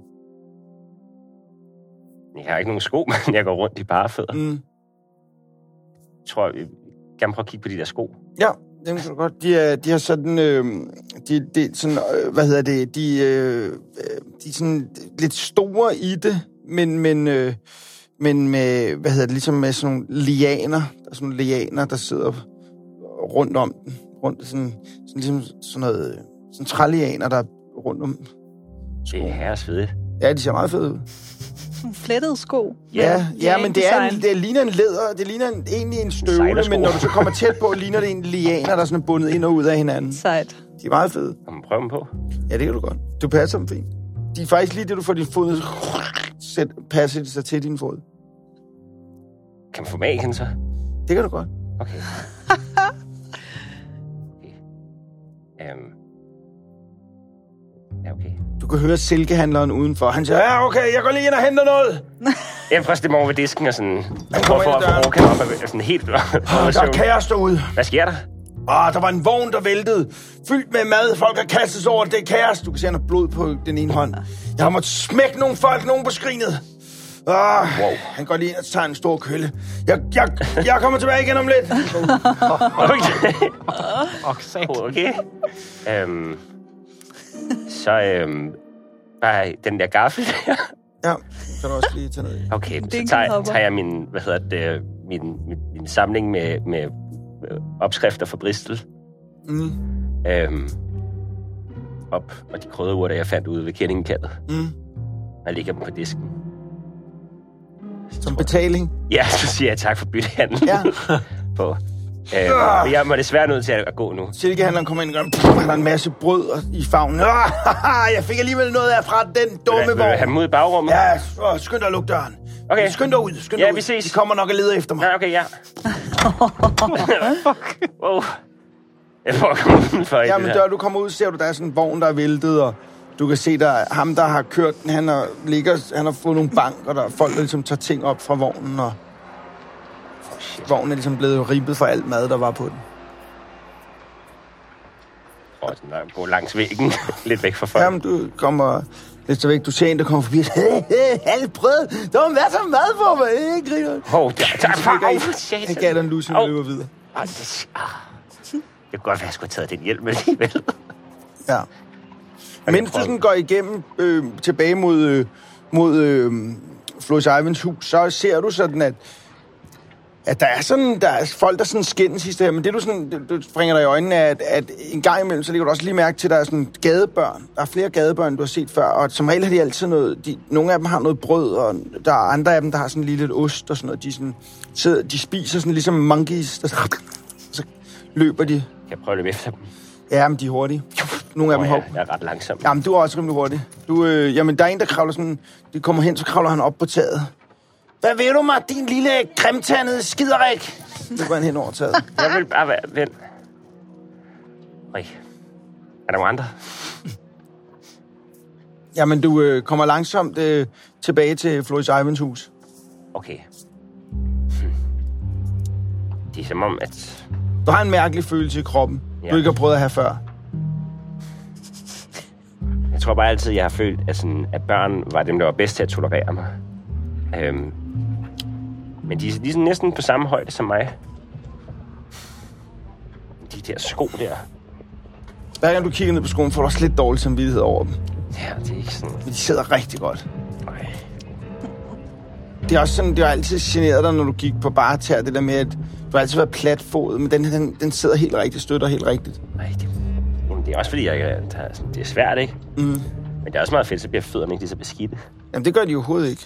Jeg har ikke nogen sko, men jeg går rundt i barefødder.
Mm.
Jeg tror, jeg vil gerne prøve at kigge på de der sko.
Ja, dem kan du godt. De, er, de har sådan, øh, de, de, sådan øh, hvad hedder det, de, øh, de er sådan lidt store i det, men, men, øh, men med, hvad hedder det, ligesom med sådan nogle lianer, der er sådan nogle lianer, der sidder rundt om den. Rundt, sådan, sådan ligesom sådan noget, sådan trælianer, der er rundt om.
Det er herres fede.
Ja, de ser meget fede ud.
Flettede sko.
Ja, ja, men det, er en, det ligner en læder, det ligner en, egentlig en støvle, men når du så kommer tæt på, ligner det en lianer, der er sådan bundet ind og ud af hinanden.
Sejt.
De er meget fede.
Kan man prøve dem på?
Ja, det kan du godt. Du passer dem fint. De er faktisk lige det, du får din fod, sæt, passer sig til din fod.
Kan man få magien så?
Det kan du godt.
Okay. okay. Um. Ja, okay.
Du kan høre silkehandleren udenfor. Han siger, ja, okay, jeg går lige ind og henter noget.
Jeg prøver at stemme over ved disken og sådan...
Han kommer ind i døren.
Kan op og sådan helt...
Oh, der er kaos derude.
Hvad sker der?
Ah, der var en vogn, der væltede. Fyldt med mad. Folk har kastet sig over. Det er kaos. Du kan se, han har blod på den ene hånd. Jeg har måttet smække nogle folk, nogen på skrinet. Ah, wow. Han går lige ind og tager en stor kølle. Jeg, jeg, jeg kommer tilbage igen om lidt.
Okay. Okay. Okay. Um, så um, bare den der gaffel der.
Ja, så er også lige tage noget.
Okay, så tager, tager jeg min, hvad hedder det, min, min, min samling med, med opskrifter fra Bristol.
Mm.
Um, op, og de krydderurter, jeg fandt ude ved Kendingekaldet.
Mm.
Jeg lægger dem på disken.
Som betaling?
Ja, så siger jeg tak for byttehandel.
Ja.
på. Øh, men jeg må desværre nødt til at gå nu.
Silkehandleren kommer ind og gør, han har en masse brød i favnen. Jeg fik alligevel noget af fra den dumme vogn.
Vil du have dem ud i bagrummet?
Ja, skynd dig at lukke døren.
Okay.
Skynd dig ud, skynd dig
ja,
ud.
Vi ses.
De kommer nok og leder efter mig.
Ja, okay, ja. Wow. Jeg får komme udenfor i
ja,
det
men
der.
dør, du kommer ud, ser du, der er sådan en vogn, der er væltet, og du kan se, der ham, der har kørt den, han har, ligger, han har fået nogle bank, og der er folk, der ligesom tager ting op fra vognen, og oh, vognen er ligesom blevet ribbet for alt mad, der var på den.
Og den der går langs væggen, lidt væk fra folk.
Jamen, du kommer lidt så væk, du ser en, der kommer forbi, halvt brød, der var masser af mad på mig, ikke, griner?
Hov, der er far,
han gav dig en lusse, og løber videre.
Oh, det, ah. det kan godt være, at jeg skulle have taget den hjælp med alligevel.
Ja. Mens du sådan går igennem øh, tilbage mod, øh, mod øh, Floris Ivans hus, så ser du sådan, at, at der er sådan, der er folk, der sådan skændes i stedet, men det du sådan, du, du springer dig i øjnene, at, at en gang imellem, så ligger du også lige mærke til, at der er sådan gadebørn. Der er flere gadebørn, du har set før, og som regel har de altid noget, de, nogle af dem har noget brød, og der er andre af dem, der har sådan lige lidt ost og sådan noget. De, sådan, sidder, de spiser sådan ligesom monkeys, der, så løber de.
Kan jeg prøve at løbe efter dem?
Ja, men de er hurtige. Nogle af
Nå,
dem
ja,
hop.
jeg er ret langsom.
Jamen, du er også rimelig hurtig. Du, øh, jamen, der er en, der kravler sådan... Det kommer hen, så kravler han op på taget. Hvad ved du mig, din lille grimtandede skiderik? Nu går han hen over taget.
Jeg vil bare være ven. Ej. Er der nogen andre?
Jamen, du øh, kommer langsomt øh, tilbage til Floris Ivans hus.
Okay. Hm. Det er som om, at...
Du har en mærkelig følelse i kroppen, ja. Du ikke har prøvet at have før.
Jeg tror bare altid, jeg har følt, at, sådan, at børn var dem, der var bedst til at tolerere mig. Øhm, men de er ligesom næsten på samme højde som mig. De der sko der.
Hver gang du kigger ned på skoen, får du også lidt dårlig samvittighed over dem.
Ja, det er ikke sådan...
Men de sidder rigtig godt.
Nej.
Det er også sådan, det har altid generet dig, når du gik på barter, det der med, at du har altid været platfodet, men den her, den, den sidder helt rigtigt, støtter helt rigtigt.
Nej, det, jamen, det er også fordi, jeg, der, det er svært, ikke?
Mm.
Men det er også meget fedt, så bliver fødderne ikke lige så beskidte.
Jamen, det gør de jo overhovedet ikke.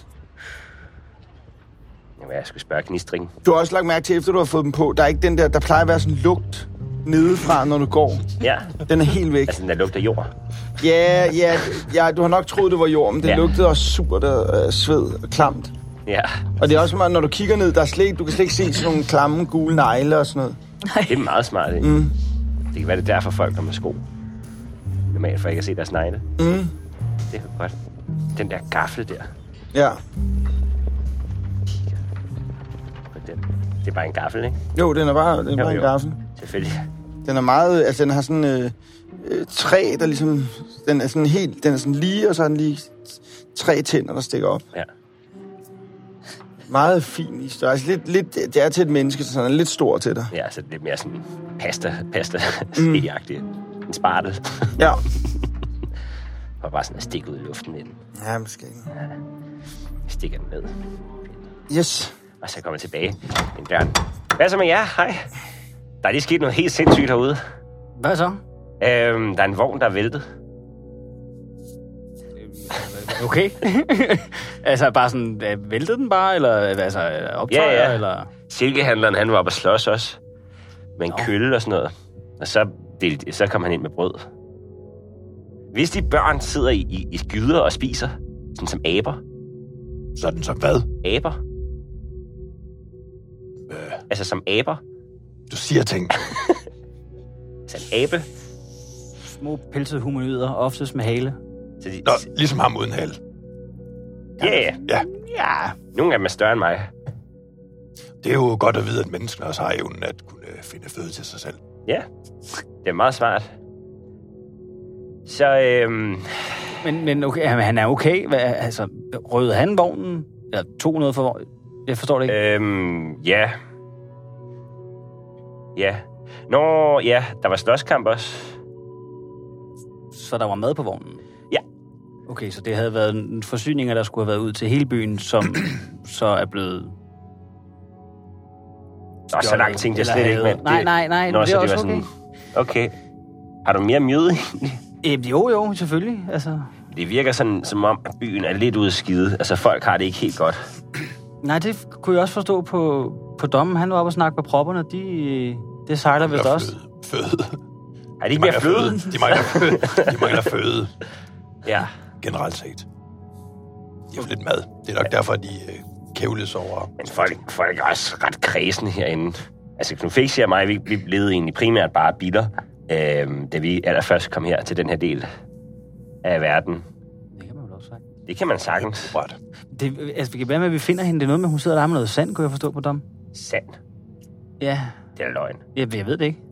Jamen, jeg skulle spørge gnistringen.
Du har også lagt mærke til, efter du har fået dem på, der er ikke den der, der plejer at være sådan lugt nedefra, når du går.
Ja.
Den er helt væk.
Altså, den der lugter jord.
Ja, ja, ja, du har nok troet, det var jord, men det ja. Lugtede også surt og øh, sved og klamt.
Ja.
Og det er også meget, når du kigger ned, der er slet, du kan slet ikke se sådan nogle klamme, gule negle og sådan noget.
Det er meget smart, ikke?
Mm.
Det kan være, det er derfor, folk går med sko. Normalt for ikke at se deres negle.
Mm.
Det er godt. Den der gaffel der.
Ja.
Den. Det er bare en gaffel, ikke?
Jo, den er bare, den er
jo,
bare
jo.
en gaffel.
Selvfølgelig.
Den er meget, altså den har sådan øh, øh, træ, der ligesom, den er sådan helt, den er sådan lige, og så har den lige tre tænder, der stikker op.
Ja.
Meget fin i størrelse. Lidt, lidt, det er til et menneske, så den er lidt stor til dig.
Ja, så lidt mere sådan pasta, pasta, stegagtigt. En spartel.
Ja.
Og bare sådan at stikke ud i luften med den.
Ja, måske ikke.
Ja. Jeg stikker den ned.
Yes.
Og så kommer jeg tilbage. Min børn. Hvad så med jer? Hej. Der er lige sket noget helt sindssygt herude.
Hvad så?
Øhm, der er en vogn, der er væltet.
Okay. altså bare sådan, væltede den bare, eller altså optøjer,
ja, ja.
eller?
Silkehandleren, han var oppe at slås også. Med en Nå. kølle og sådan noget. Og så, delte, så kom han ind med brød. Hvis de børn sidder i, i, i skyder og spiser, sådan som aber.
Sådan som hvad?
Aber.
Øh.
Altså som aber.
Du siger ting.
Altså en abe.
Små pelsede humanoider, oftest med hale.
Så de,
Nå, ligesom ham uden hale.
Ja, yeah.
ja.
Ja. Nogle af dem er større end mig.
Det er jo godt at vide, at mennesker også har evnen at kunne finde føde til sig selv.
Ja, det er meget smart. Så, øhm...
Men, men okay, han er okay? Hvad, altså, røvede han vognen? Eller tog noget for vognen? Jeg forstår det ikke.
Øhm, ja. Ja. Nå, ja, der var slåskamp også.
Så der var mad på vognen?
Ja.
Okay, så det havde været forsyninger, der skulle have været ud til hele byen, som så er blevet...
Nå, så langt tænkte jeg slet ikke, men...
Nej, nej, nej,
Nå,
det er også
det var
okay.
Sådan, okay. Har du mere mjøde egentlig?
Øh, jo, jo, selvfølgelig. Altså...
Det virker sådan, som om, at byen er lidt ude af skide. Altså, folk har det ikke helt godt.
Nej, det kunne jeg også forstå på, på dommen. Han var oppe og snakke med propperne. De, det sejler vist også.
Føde.
Er de ikke mere fløde?
De mangler føde. De mangler føde.
Ja.
Generelt set. De har lidt mad. Det er nok derfor, de øh, kævles over.
Men folk, folk er også ret kredsen herinde. Altså, Knud Fix og mig, vi, vi levede egentlig primært bare biler, øh, da vi allerførst kom her til den her del af verden.
Det kan man jo også sagt.
Det kan man sagtens.
Ja,
det, altså, vi kan være med, at vi finder hende. Det er noget med, at hun sidder der med noget sand, kunne jeg forstå på dem.
Sand?
Ja.
Det er løgn.
Jeg, jeg ved det ikke.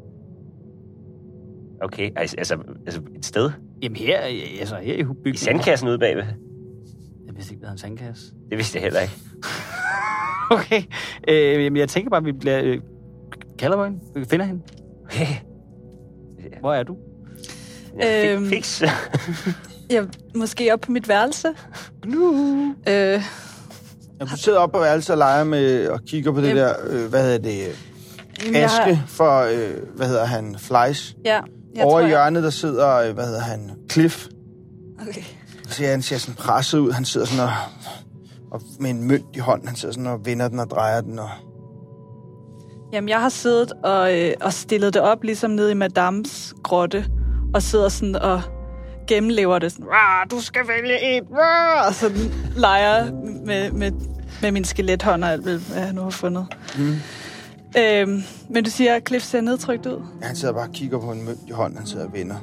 Okay, altså, altså, altså et sted?
Jamen her, altså her i bygningen.
I sandkassen ude bagved?
Jeg vidste ikke, hvad en sandkasse.
Det vidste jeg heller ikke.
Okay. Øh, jamen, jeg tænker bare, at vi bliver... Øh, kalder på hende. Vi finder hende.
Okay.
Hvor er du?
Ja,
Øhm,
fix.
Jeg måske op på mit værelse.
Nu.
Øh,
Ja, du sidder oppe på værelset og leger med og kigger på det
Øhm.
der, øh, hvad hedder det,
jamen, jeg
aske
har-
for, øh, hvad hedder han, Fleisch.
Ja. Jeg
Over
tror,
i hjørnet, der sidder, øh, hvad hedder han, Cliff.
Jeg... Okay.
Så han ser sådan presset ud. Han sidder sådan og, og med en mønt i hånden. Han sidder sådan og vender den og drejer den. Og...
Jamen, jeg har siddet og, øh, og stillet det op, ligesom nede i Madames grotte, og sidder sådan og gennemlever det sådan, du skal vælge et, og så leger med, med, med min skelethånd og alt, hvad jeg nu har fundet. Mm. Øhm, men du siger, at Cliff ser nedtrykt ud?
Ja, han sidder bare og kigger på en mønt i hånden, han sidder og vender.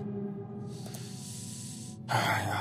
Ah, ja.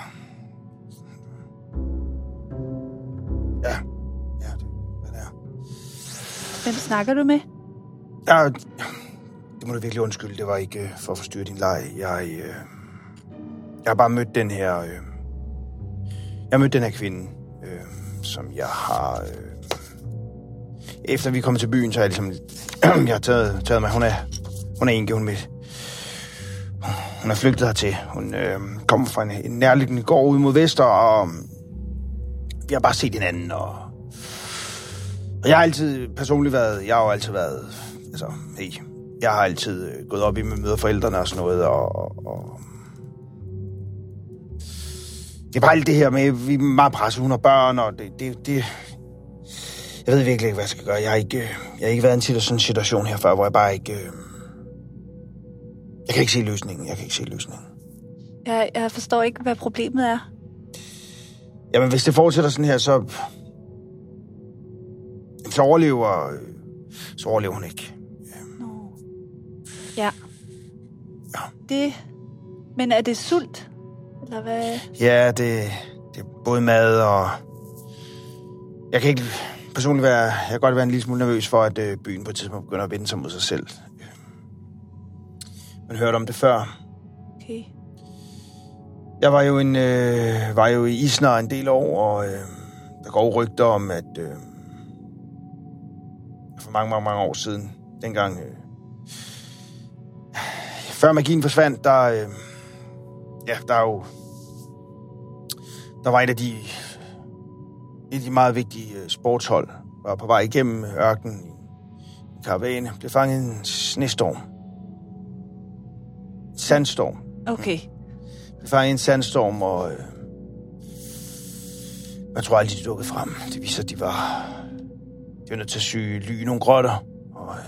Ja, ja, det, hvad det er.
Hvem snakker du med?
Ja, det må du virkelig undskylde. Det var ikke øh, for at forstyrre din leg. Jeg, øh, jeg har bare mødt den her... Øh, jeg har mødt den her kvinde, øh, som jeg har... Øh, efter vi er kommet til byen, så har jeg ligesom... jeg har taget, taget mig... Hun er, hun er enke, hun med... Hun er flygtet hertil. Hun øh, kommer fra en, en nærliggende gård ude mod vester, og vi har bare set hinanden, og... Og jeg har altid personligt været... Jeg har jo altid været... Altså, hey, jeg har altid øh, gået op i med møder forældrene og sådan noget, og... og, og det er bare alt det her med, vi er meget presset, hun har børn, og det, det, det... Jeg ved virkelig ikke, hvad jeg skal gøre. Jeg har ikke, jeg har ikke været i en sådan situation her før, hvor jeg bare ikke... Jeg kan ikke se løsningen. Jeg kan ikke se løsningen.
Jeg, jeg forstår ikke, hvad problemet er.
Jamen, hvis det fortsætter sådan her, så... Så overlever... Så overlever hun ikke.
Nå. Ja. Ja. Det... Men er det sult? Eller hvad?
Ja, det, det er både mad og... Jeg kan ikke... Personligt være... Jeg kan godt være en lille smule nervøs for, at øh, byen på et tidspunkt begynder at vende sig mod sig selv. Man hørte om det før.
Okay.
Jeg var jo, en, øh, var jo i Isnar en del år, og øh, der går rygter om, at øh, for mange, mange, mange år siden, dengang, øh, før magien forsvandt, der, øh, ja, der er jo, der var et af de, et af de meget vigtige øh, sportshold, var på vej igennem ørkenen i en karavane, blev fanget i en snestorm. Sandstorm.
Okay.
Det var en sandstorm, og øh, jeg tror aldrig, de dukkede frem. Det viser, at de var, de var nødt til at sy ly i nogle grotter, og øh,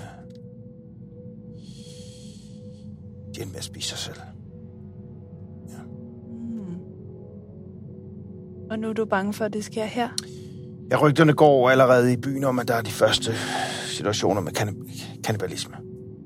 de endte med at spise sig selv. Ja.
Mm. Og nu er du bange for, at det sker her?
Ja, rygterne går allerede i byen om, at der er de første situationer med kannib- kannibalisme.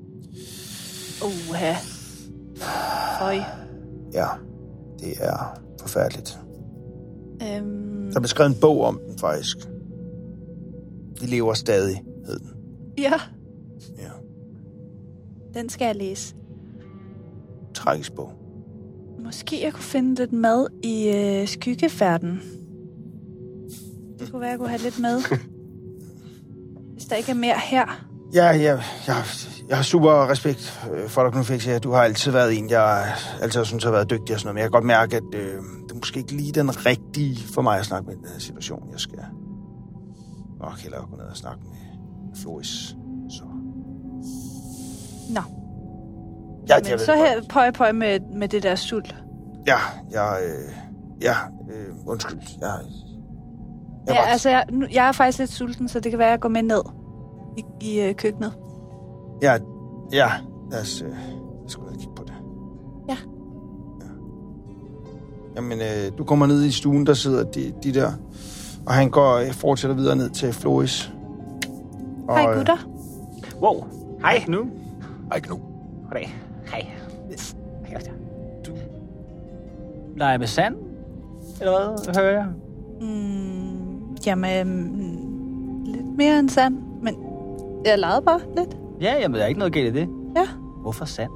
Uha. Øj.
Ja, det er forfærdeligt.
Øhm...
Der blev skrevet en bog om den, faktisk. De lever stadig, hed den.
Ja.
Ja.
Den skal jeg læse.
Tragisk bog.
Måske jeg kunne finde lidt mad i øh, skyggefærden. Det kunne være, jeg kunne have lidt med. Hvis der ikke er mere her.
Ja, ja, jeg, jeg har super respekt for dig, Knudfix. Du har altid været en, jeg altid synes har været dygtig og sådan noget. Men jeg kan godt mærke, at øh, det er måske ikke lige den rigtige for mig at snakke med i den her situation. Jeg skal nok hellere gå ned og snakke med Floris. Så.
Nå.
Ja,
men
jeg
så her pøj pøj med, med det der sult.
Ja, jeg... Øh, ja, øh, undskyld. Jeg, jeg
ja, altså, jeg, nu, jeg er faktisk lidt sulten, så det kan være, at jeg går med ned i, i øh, køkkenet.
Ja, ja. Lad os, øh, lad os gå ned og kigge på det.
Ja.
ja. Jamen, øh, du kommer ned i stuen, der sidder de, de der, og han går øh, fortsætter videre ned til Floris.
Og, hej, gutter.
Øh, wow. Hej, nu.
Hej, Knu.
Goddag. Hej.
Du leger med sand? Eller hvad, hører jeg?
Mm, jamen, lidt mere end sand, men jeg legede bare lidt.
Ja, jamen, der er ikke noget galt i det.
Ja.
Hvorfor sand?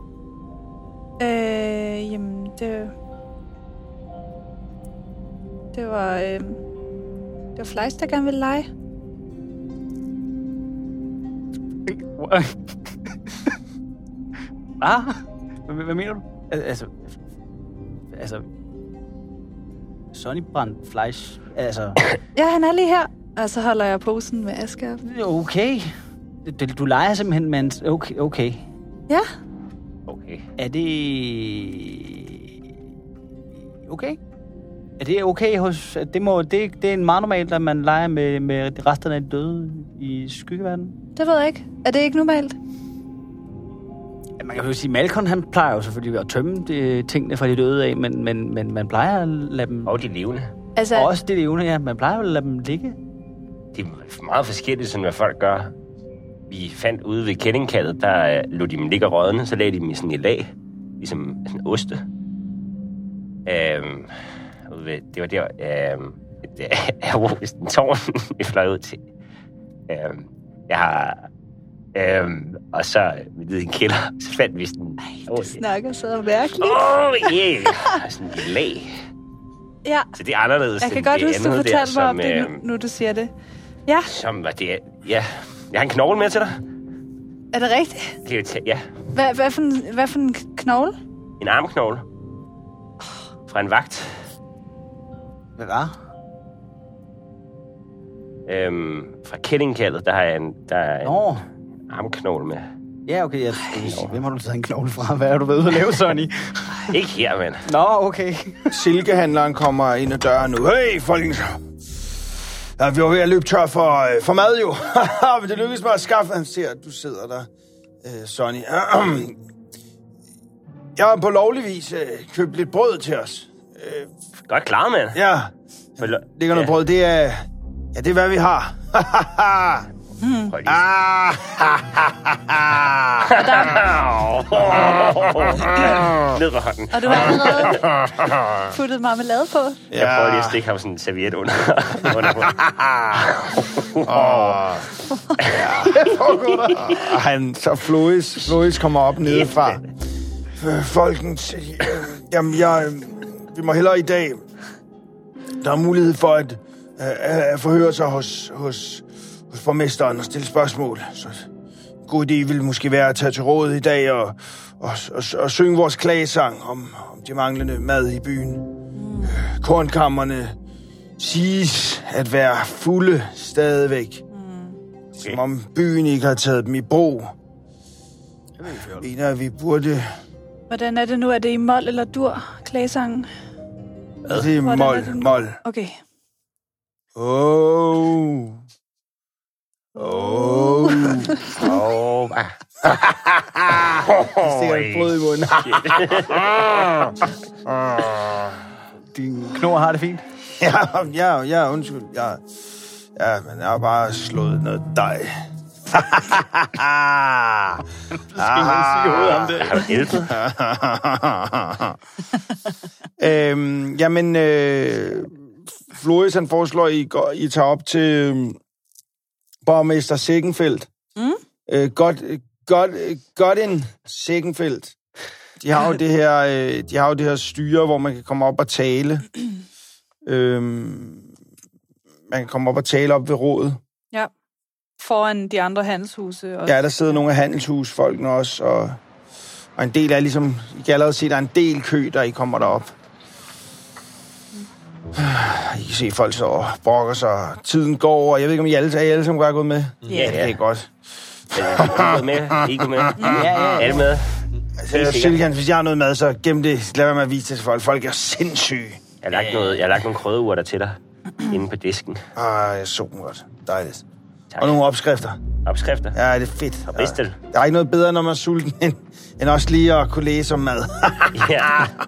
Øh, jamen, det... Det var... Øh, det var Fleisch, der gerne ville lege.
Ah, hvad, hvad mener du? Al- altså... Altså... Sonnybrand Fleisch, altså...
Ja, han er lige her. Og så holder jeg posen med Asger.
Okay. Du, du leger simpelthen med en... Okay, okay.
Ja.
Okay.
Er det... Okay? Er det okay hos... Det, må, det, det er meget normalt, at man leger med, med resterne af de døde i skyggeverdenen?
Det ved jeg ikke. Er det ikke normalt?
Ja, man kan jo sige, at Malcolm, han plejer jo selvfølgelig at tømme de, tingene fra de døde af, men, men, men man plejer at lade dem...
Og de levende.
Altså... Og også de levende, ja. Man plejer at lade dem ligge.
Det er meget forskelligt, sådan hvad folk gør. Vi fandt ude ved Kenningkaldet, der lå de dem ligge rådne, så lagde de dem i sådan et lag, ligesom sådan oste. Øhm, det var der, øhm, det er jo vist en tårn, vi fløj ud til. Øhm, jeg har, øhm, og så ved en kælder, så fandt vi sådan...
Ej, du snakker så mærkeligt.
Åh, oh, yeah, sådan et lag.
Ja.
Så det er anderledes.
Jeg kan godt huske, du fortalte mig om det,
øhm,
nu, nu du siger det. Ja.
Som var det, ja. Jeg har en knogle med til dig.
Er det rigtigt?
Det er jo t- ja.
Hvad, hvad, for en, hvad for en knogle?
En armknogle. Fra en vagt.
Hvad var?
Øhm, fra Kenningkaldet, der har jeg en, der er en armknogle med.
Ja, okay. Jeg, jeg, hvem har du taget en knogle fra? Hvad er du ved at lave, Sonny?
Ikke her, mand.
Nå, okay.
Silkehandleren kommer ind ad døren nu. Hey, folkens. Ja, vi var ved at løbe tør for, for mad, jo. Men det lykkedes mig at skaffe. Han ser, at du sidder der, øh, Sonny. Jeg har på lovlig vis øh, købt lidt brød til os. Øh,
Godt klar, mand.
Ja. Ligger noget ja. brød. Det er, ja, det er, hvad vi har.
Hmm.
Ah,
Ned på hånden.
Og du har allerede puttet marmelade på.
Ja. Jeg prøver lige at stikke ham sådan en serviet under. under
oh. ja. Han, så Floris, Floris kommer op nedefra. Folkens, jamen jeg, vi må hellere i dag. Der er mulighed for at, at forhøre sig hos, hos hos borgmesteren og stille spørgsmål. Så god idé ville måske være at tage til råd i dag og, og, og, og synge vores klagesang om, om de manglende mad i byen. Mm. Kornkammerne siges at være fulde stadigvæk. Mm. Som om byen ikke har taget dem i brug. Jeg mener, at vi burde...
Hvordan er det nu? Er det i mol eller dur, klagesangen?
Det er mol, mol.
Okay.
Åh... Åh.
Åh.
Jeg stikker et brød i munden.
Din knor har det fint?
Ja, ja, ja, undskyld. Ja, ja, men jeg har bare slået noget dej.
Skal man sige hovedet om det?
Har du hjælpet?
øhm, jamen, øh, Floris, han foreslår, at I, går, I tager op til... borgmester Sækkenfeldt. Mm. Øh, godt, godt, godt en Sækkenfeldt. De har jo det her, øh, de har jo det her styre, hvor man kan komme op og tale. øhm, man kan komme op og tale op ved rådet.
Ja. Foran de andre handelshuse også.
Ja, der sidder nogle af handelshusfolkene også, og, og en del af ligesom, I kan allerede se, der er en del kø, der I kommer derop. I kan se, folk så og brokker sig, tiden går, og jeg ved ikke, om I alle, er I alle sammen godt gået med?
Ja, ja.
Det er godt.
Er I gået med? Er I gået med? Ja, ja, ja. Er det med?
Altså, Silkehan, hvis jeg har noget mad, så gem det. Lad være med at vise det til folk. Folk er sindssyge.
Jeg har lagt, noget, jeg har lagt nogle krydderurter til dig inde på disken.
Ah, jeg så dem godt. Dejligt. Tak. Og nogle opskrifter.
Opskrifter?
Ja, det er fedt.
Og bestil.
Der er ikke noget bedre, når man er sulten, end, end også lige at kunne læse om mad.
Ja.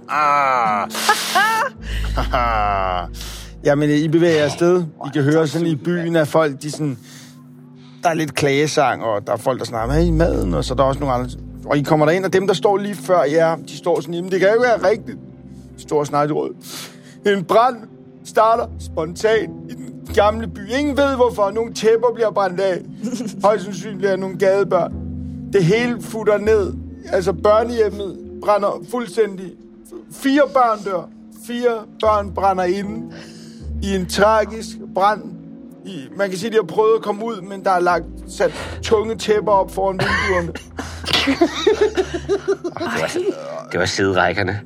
Jamen, I bevæger jer afsted. I kan høre sådan i byen, at folk, de sådan... Der er lidt klagesang, og der er folk, der snakker, hey, maden, og så er der også nogle andre... Og I kommer derind, og dem, der står lige før jer, de står sådan, jamen, det kan jo ikke være rigtigt. De står og snakker i råd. En brand starter spontant i den gamle by. Ingen ved, hvorfor. Nogle tæpper bliver brændt af. Højst sandsynligt bliver nogle gadebørn. Det hele futter ned. Altså, børnehjemmet brænder fuldstændig. Fire børn dør. Fire børn brænder inde i en tragisk brand. I, man kan sige, at de har prøvet at komme ud, men der er lagt sat tunge tæpper op foran vinduerne.
det, var, det var siderækkerne.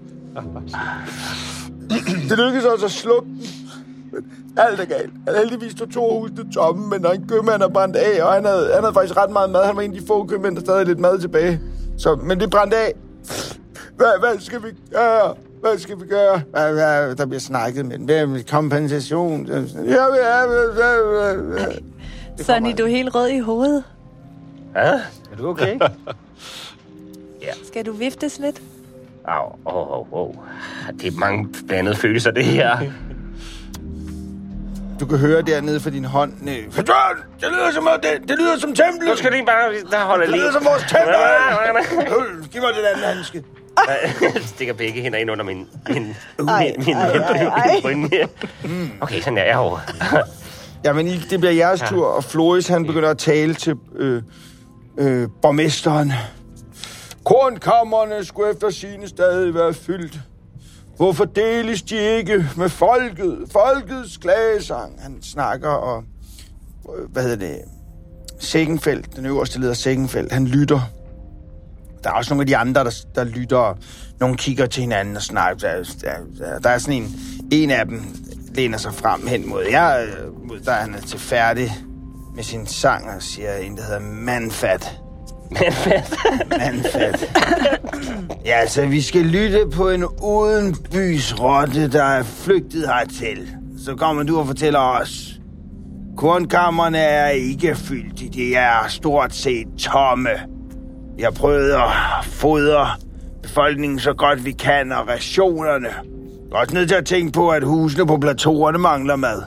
Det lykkedes også at slukke den. Alt er galt. Han heldigvis tog to hus til toppen, men der er en købmand, der brændte af, og han havde, han havde faktisk ret meget mad. Han var en af de få købmænd, der stadig havde lidt mad tilbage. Så, men det brændte af. Hvad, hvad skal vi gøre? Hvad skal vi gøre? Hvad, hvad, der bliver snakket med den. Kompensation. Ja, ja, ja, ja.
Sonny, du er helt rød i hovedet.
Ja?
Er du okay?
Ja.
Skal du viftes lidt?
Au, åh, åh, åh. Det er mange blandede følelser, det her.
Du kan høre dernede fra din hånd. Forstår du? Det lyder som, det, det lyder som templet.
Nu skal det bare, der holder lige.
Det lyder som vores tempel. Giv mig det der handske.
Jeg stikker begge hænder ind under min min ej, min, ej, min, ej, ej. min mm. Okay, sådan er jeg over.
Jamen, det bliver jeres tur, og Floris, han begynder at tale til øh, øh, borgmesteren. Kornkammerne skulle efter sine stadig være fyldt. Hvorfor deles de ikke med folket? Folkets klagesang. Han snakker, og hvad hedder det? Sækkenfeldt, den øverste leder Sækkenfeldt, han lytter. Der er også nogle af de andre, der, der lytter. Nogle kigger til hinanden og snakker. Der, der, der er sådan en, en af dem læner sig frem hen mod jer, der han er til færdig med sin sang og siger en, der hedder Manfat.
Manfat?
Manfat. Ja, altså, vi skal lytte på en udenbys rotte, der er flygtet hertil. Så kommer du og fortæller os. Kornkammerne er ikke fyldt. De er stort set tomme. Vi har prøvet at fodre befolkningen så godt vi kan, og rationerne. Vi er også nødt til at tænke på, at husene på plateauerne mangler mad.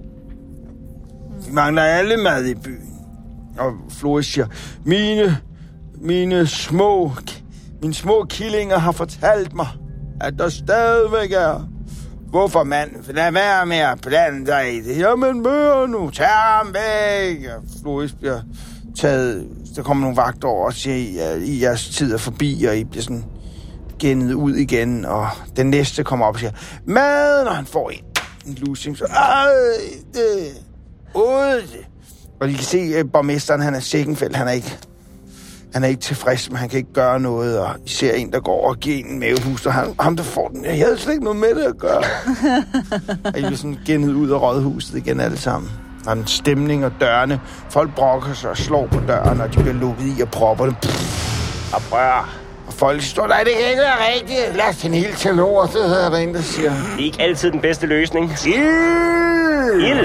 Vi mangler alle mad i byen. Og Floris siger, mine, mine små, mine små killinger har fortalt mig, at der stadigvæk er. Hvorfor, mand? Lad være med at blande dig i det. Jamen, mør nu. Tag ham væk. Og Floris bliver taget. Der kommer nogle vagter over og siger, at I jeres tid er forbi, og I bliver sådan gennet ud igen. Og den næste kommer op og siger, mad, når han får en, en lusing. Så, ej, det, ud. Og I kan se, at borgmesteren, han er Sækkenfeldt. Han er ikke, han er ikke tilfreds, men han kan ikke gøre noget. Og I ser en, der går og giver en mavehust, og han, ham, der får den. Jeg havde slet ikke noget med det at gøre. Og I bliver sådan gennet ud af rådhuset igen alle sammen. Der er en stemning og dørene. Folk brokker sig og slår på døren, og de bliver lukket i og propper dem. Og prøver. Og folk står der, det kan ikke være rigtigt. Lad os den hele til lort, det hedder der en, der siger.
Det er ikke altid den bedste løsning.
Ild!
Ild!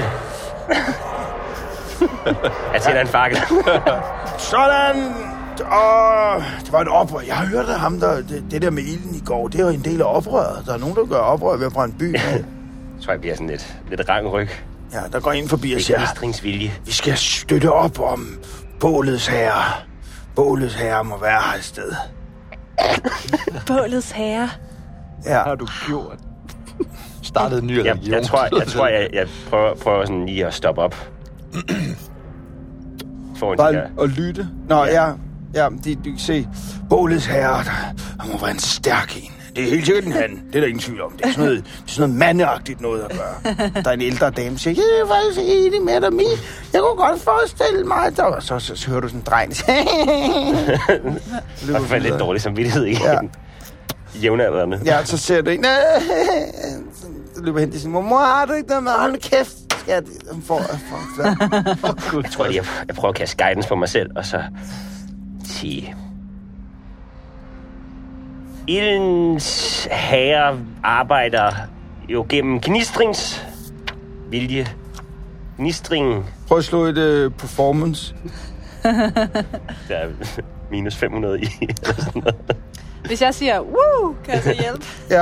Jeg tænder en fakkel.
Sådan! Og det var et oprør. Jeg har hørt af ham, der, det, det der med ilden i går, det er jo en del af oprøret. Der er nogen, der gør oprør ved at brænde byen.
Jeg tror, jeg bliver sådan lidt, lidt rangryg.
Ja, der går ind forbi og siger,
vilje.
Vi skal støtte op om bålets herre. Bålets herre må være her et sted.
Bålets herre?
Ja.
Har du gjort? Startet en ny religion.
Jeg, jeg tror, jeg, tror, jeg, jeg prøver, prøver sådan lige at stoppe op.
Bare at lytte. Nå, ja. Ja, ja de, du kan se, bålets herre, der, han må være en stærk en. Det er helt sikkert en han. Det er der ingen tvivl om. Det er sådan noget, det er sådan noget mandeagtigt noget at gøre. Der er en ældre dame, der siger, jeg er faktisk enig med dig, Mi. Jeg kunne godt forestille mig, der var så, så, så hører du sådan en dreng.
Det var lidt dårlig samvittighed, ikke? Ja. Jævnaldrende.
Ja, så ser du en. Så løber hen til sin mor. Mor, har du ikke noget med? Hold kæft. Skat. For, for,
jeg tror, jeg, jeg prøver at kaste guidance på mig selv, og så sige... Ildens herre arbejder jo gennem gnistrings vilje. Gnistring.
Prøv at slå et uh, performance.
Der er minus fem hundrede i.
Hvis jeg siger, woo, kan jeg så hjælpe?
Ja.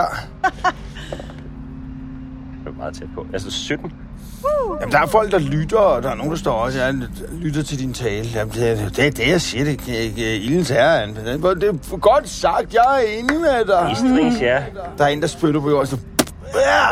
Det er meget tæt på. Altså sytten.
Woo.
Jamen, der er folk, der lytter, og der er nogen, der står også og lytter til din tale. Jamen, det, er, det er det, jeg siger. Det er ildens herre. Det er godt sagt. Jeg er enig med dig.
Gnistrings, ja.
Der er en, der spytter på jorden. Så... Ja!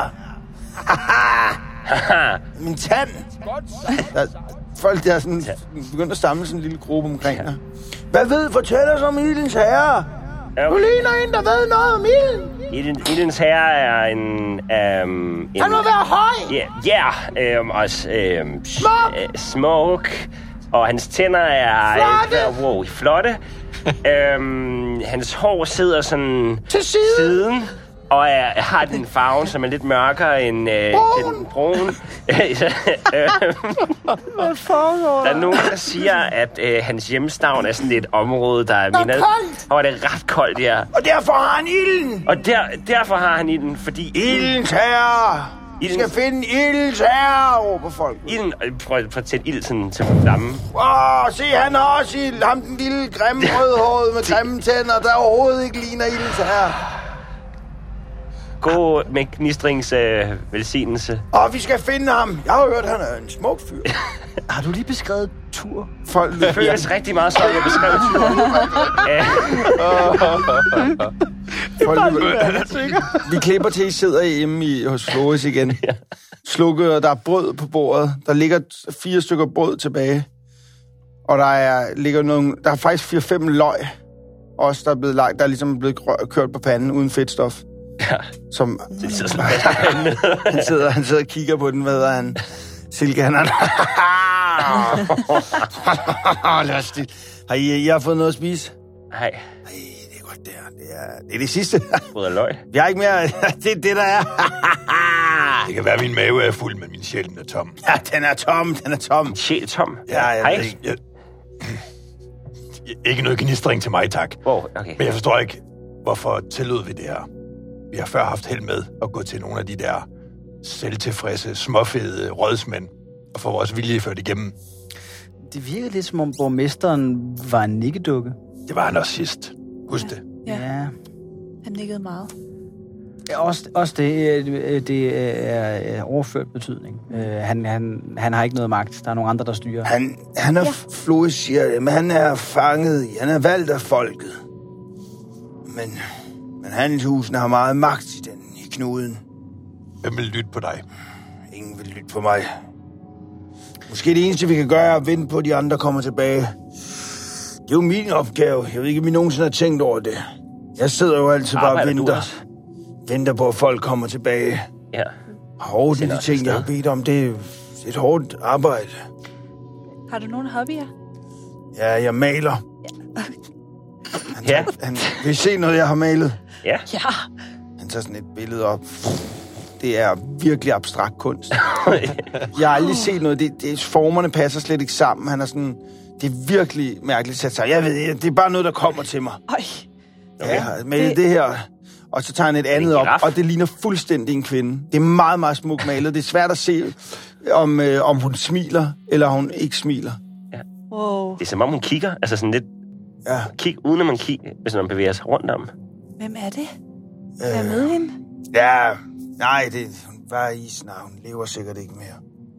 Min tand! Der, folk, der er sådan, begyndt at samle sådan en lille gruppe omkring dig. Hvad ved, fortæl os om ildens herre? Ja. Du ligner en, der ved noget om ilden.
Ildens herre er en... Um, en
han må være høj!
Ja, yeah, yeah, um, også um, smuk! Uh, smuk. Og hans tænder er...
Flotte!
Uh, wow, flotte. um, hans hår sidder sådan...
Til siden!
siden Og er, har den farven, som er lidt mørkere end øh, den brun.
Hvad foregår
der er nogen, der siger, at øh, hans hjemstavn er sådan et område, der er... Der er
koldt!
Og det er ret koldt, ja.
Og derfor har han ilden!
Og der, derfor har han ilden, fordi...
Ildens herre! Vi skal finde ildens herre, råber folk.
Ilden... Prøv at tænde ild sådan, til flamme.
Åh, se, han har også ild. Ham den lille, grimme rødhårede med grimme tænder, der overhovedet ikke ligner ildens herre.
God med gnistrings øh, velsignelse.
Og vi skal finde ham. Jeg har hørt, han er en smuk fyr.
Har du lige beskrevet tur?
Folk
det føles ja. rigtig meget, som jeg beskrev turen.
Folk, vi klipper til, I sidder hjemme i, hos Floris igen. Slukket, og der er brød på bordet. Der ligger fire stykker brød tilbage. Og der er, ligger nogle, der er faktisk fire-fem løg. Også der er blevet lagt, der er ligesom blevet kørt på panden uden fedtstof.
Ja.
Som,
det sidder sådan
han, sidder, han sidder og kigger på den, hvad er han? Silke, han er... Har I, I har fået noget at spise?
Nej.
Nej, det er godt, det er det, er, det, er det sidste.
Brød og løg.
Vi har ikke mere. Det er det, der er.
Det kan være, at min mave er fuld, men min sjæl er tom.
Ja, den er tom, den er tom.
Min sjæl tom?
Ja, jeg
Hej.
ved ikke.
Jeg, ikke noget gnistring til mig, tak.
Oh, okay.
Men jeg forstår ikke, hvorfor tillod vi det her. Vi har før haft held med at gå til nogle af de der selvtilfredse, småfede rådsmænd og få vores vilje ført igennem.
Det virker lidt, som om borgmesteren var en nikkedukke.
Det var han også sidst. Husk det.
Ja.
Ja.
Han nikkede meget.
Også, også det, det er overført betydning. Han, han, han har ikke noget magt. Der er nogle andre, der styrer.
Han, han er, ja. Floris siger det, men han er fanget i. Han er valgt af folket. Men, men handelshusene har meget magt i den, i knuden.
Hvem vil lytte på dig?
Ingen vil lytte på mig. Måske det eneste, vi kan gøre, er at vente på, at de andre kommer tilbage. Det er jo min opgave. Jeg ved ikke, om I nogensinde har tænkt over det. Jeg sidder jo altid bare og venter. Venter på, at folk kommer tilbage.
Ja.
Hårdt de ting, jeg har bedt om, det er et hårdt arbejde.
Har du nogle hobbyer?
Ja, jeg maler.
Ja.
Han tager,
Ja.
han, vil I se noget, jeg har malet?
Ja.
Ja.
Han tager sådan et billede op. Det er virkelig abstrakt kunst. Jeg har aldrig set noget. Det, det, formerne passer slet ikke sammen. Han er sådan... Det er virkelig mærkeligt sat sig. Jeg ved, det er bare noget, der kommer til mig.
Øj.
Ja, jeg har malet det... det her. Og så tager han et andet op, og det ligner fuldstændig en kvinde. Det er meget, meget smukt malet. Det er svært at se, om, øh, om hun smiler, eller hun ikke smiler.
Ja.
Wow.
Det er som om, hun kigger. Altså sådan lidt...
Ja.
Kig, uden at man kigger, hvis man bevæger sig rundt om.
Hvem er det? Kan jeg møde hende?
Ja, nej, det, hun var i isen, hun lever sikkert ikke mere.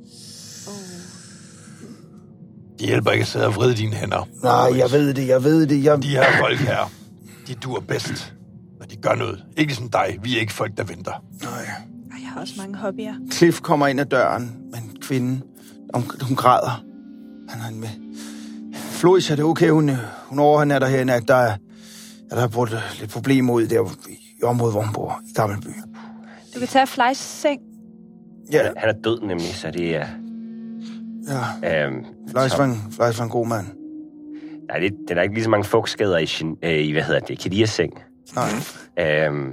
Det hjælper ikke at sidde og vride dine hænder.
Nej, jeg ved det, jeg ved det. Jeg...
De her folk her, de dur bedst, når de gør noget. Ikke ligesom dig. Vi er ikke folk, der venter.
Nej.
Jeg har også mange hobbyer.
Cliff kommer ind ad døren med en kvinde. Hun, hun græder. Han er med. Floris, er det okay? Hun, hun overnatter herinde, at der er, at der er brugt lidt problemer ud der i området, hvor hun bor, i Gammelby.
Du kan tage Fleischs seng.
Ja.
Han er død nemlig, så det er...
Ja.
Øhm,
Fleisch var, en, Fleisch var en god mand.
Nej, det, det er ikke lige så mange fugtskader i, sin, øh, i hvad hedder det, Kedias seng.
Nej.
Øhm,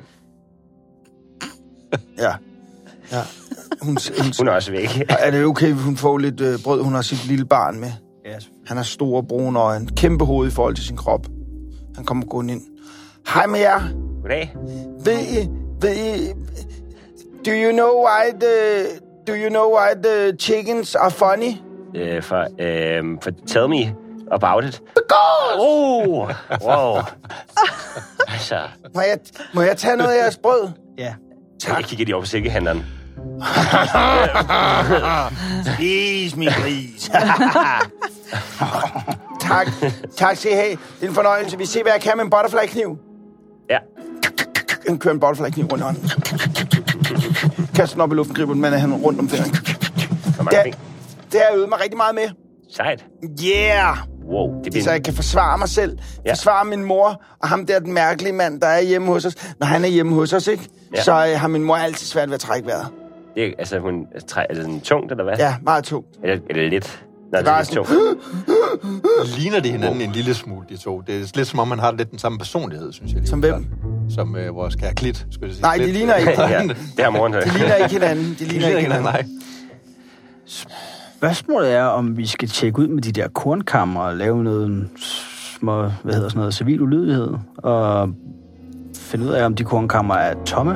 ja. Ja. Hun, hun,
hun er også væk.
Er det okay, hvis hun får lidt øh, brød? Hun har sit lille barn med.
Ja.
Han har store brune øjne. Kæmpe hoved i forhold til sin krop. Han kommer gående ind. Hej med jer.
Goddag.
Ved I, ved I, do you know why the, do you know why the chickens are funny?
Øh, for, øh, for tell me about it.
Because!
Oh, wow. Altså.
Må jeg, må jeg tage noget af jeres brød?
Ja.
Tak. Jeg kigger lige over på silkehandleren.
Spis, min gris. Tak. Tak skal I have. Det er en fornøjelse. Vi ser, hvad jeg kan med en butterfly-kniv.
Ja.
Han kører en butterfly-kniv rundt i hånden. Kaster den op i luften, griber den, men er han rundt om fingeren. Det, det har jeg øvet mig rigtig meget med.
Sejt.
Yeah!
Wow, det bliver...
Så jeg kan forsvare mig selv. Ja. Forsvare min mor og ham der, den mærkelige mand, der er hjemme hos os. Når han er hjemme hos os, ikke? Ja. Så øh, har min mor altid svært ved at trække vejret.
Det er, altså, hun er det sådan tungt, eller hvad?
Ja, meget tungt.
Eller, eller lidt? Nej,
det er bare sådan...
Ligner det hinanden wow. en lille smule, de to? Det er lidt som om, man har lidt den samme personlighed, synes jeg.
Som hvem?
som øh, vores kære Klit, skulle jeg sige.
Nej,
Klit.
de ligner ikke.
Ja, det har moren
De ligner ikke hinanden. De ligner ikke hinanden.
Nej.
Spørgsmålet er, om vi skal tjekke ud med de der kornkammer og lave noget små, hvad hedder sådan noget, civil ulydighed, og finde ud af, om de kornkammer er tomme.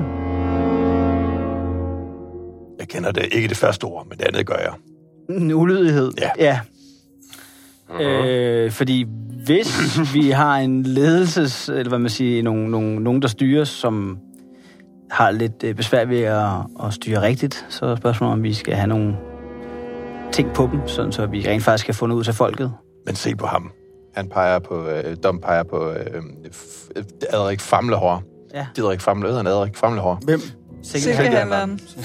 Jeg kender det ikke det første ord, men det andet gør jeg.
En ulydighed?
Ja.
ja. Uh-huh. Øh, fordi hvis vi har en ledelses, eller hvad man siger, nogen, nogen, nogen der styrer, som har lidt øh, besvær ved at, at styre rigtigt, så er spørgsmålet, om vi skal have nogle ting på dem, sådan så vi rent faktisk kan få noget ud til folket.
Men se på ham.
Han peger på, øh, Dom peger på øh, Adrik Famlehår.
Ja.
Didrik Famlehår, han Adrik Famlehår.
Hvem?
Silkehandleren.
Så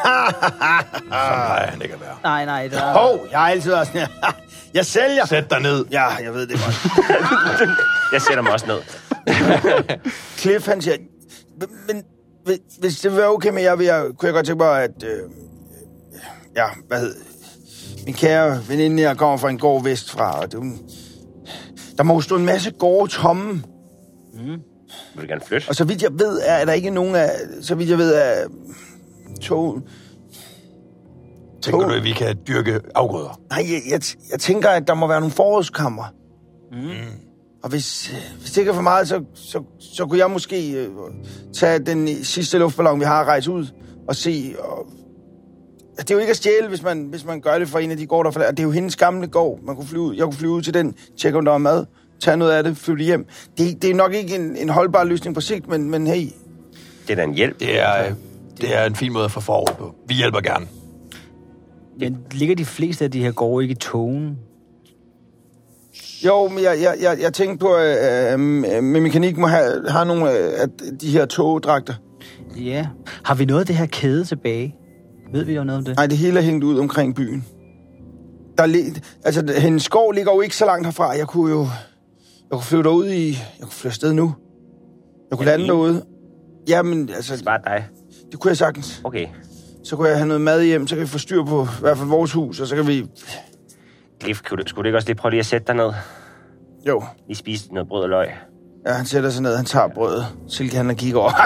nej, han ikke at være.
Nej, nej, det er...
Hov, jeg har altid været sådan her. Jeg sælger.
Sæt dig ned.
Ja, jeg ved det godt.
Jeg sætter mig også ned.
Cliff, han siger, men hvis det vil være okay med jer, vil jeg, kunne jeg godt tænke mig, at... Øh, ja, hvad hedder... Min kære veninde, jeg kommer fra en gård vestfra, og det, der må jo stå en masse gårde tomme.
Mm. Vil du gerne flytte?
Og så vidt jeg ved, er, er der ikke nogen af... Så vidt jeg ved, er tog...
Tænker du, at vi kan dyrke afgrøder?
Nej, jeg, jeg, jeg tænker, at der må være nogle forårskammer.
Mm.
Og hvis, hvis det ikke er for meget, så, så, så kunne jeg måske øh, tage den sidste luftballon, vi har, og rejse ud og se... Og, det er jo ikke at stjæle, hvis man, hvis man gør det for en af de gårde, der forlader. Det er jo hendes gamle gård. Man kunne flyve ud. Jeg kunne flyve ud til den, tjekke om der var mad, tage noget af det, flyve det hjem. Det, det er nok ikke en, en holdbar løsning på sigt, men, men hey.
Det er da en hjælp.
Det er, det er en fin måde at få forår på. Vi hjælper gerne.
Men ligger de fleste af de her gårde ikke i togen?
Jo, men jeg, jeg, jeg, jeg tænkte på, at øh, med mekanik må have, have nogle af de her togdragter.
Ja. Har vi noget af det her kæde tilbage? Ved vi jo noget om det?
Nej, det hele er hængt ud omkring byen. Der er, altså, hendes skov ligger jo ikke så langt herfra. Jeg kunne jo... Jeg kunne flyve derud i... Jeg kunne flyve afsted nu. Jeg kunne lande derude. Jamen, altså...
Bare dig.
Det kunne jeg sagtens.
Okay.
Så kunne jeg have noget mad hjem, så kan vi få styr på i hvert fald vores hus, og så kan vi...
Cliff, skulle du ikke også lige prøve lige at sætte dig ned?
Jo.
Lige spise noget brød og løg.
Ja, han sætter sig ned, han tager brødet. Silkehandler kigger over.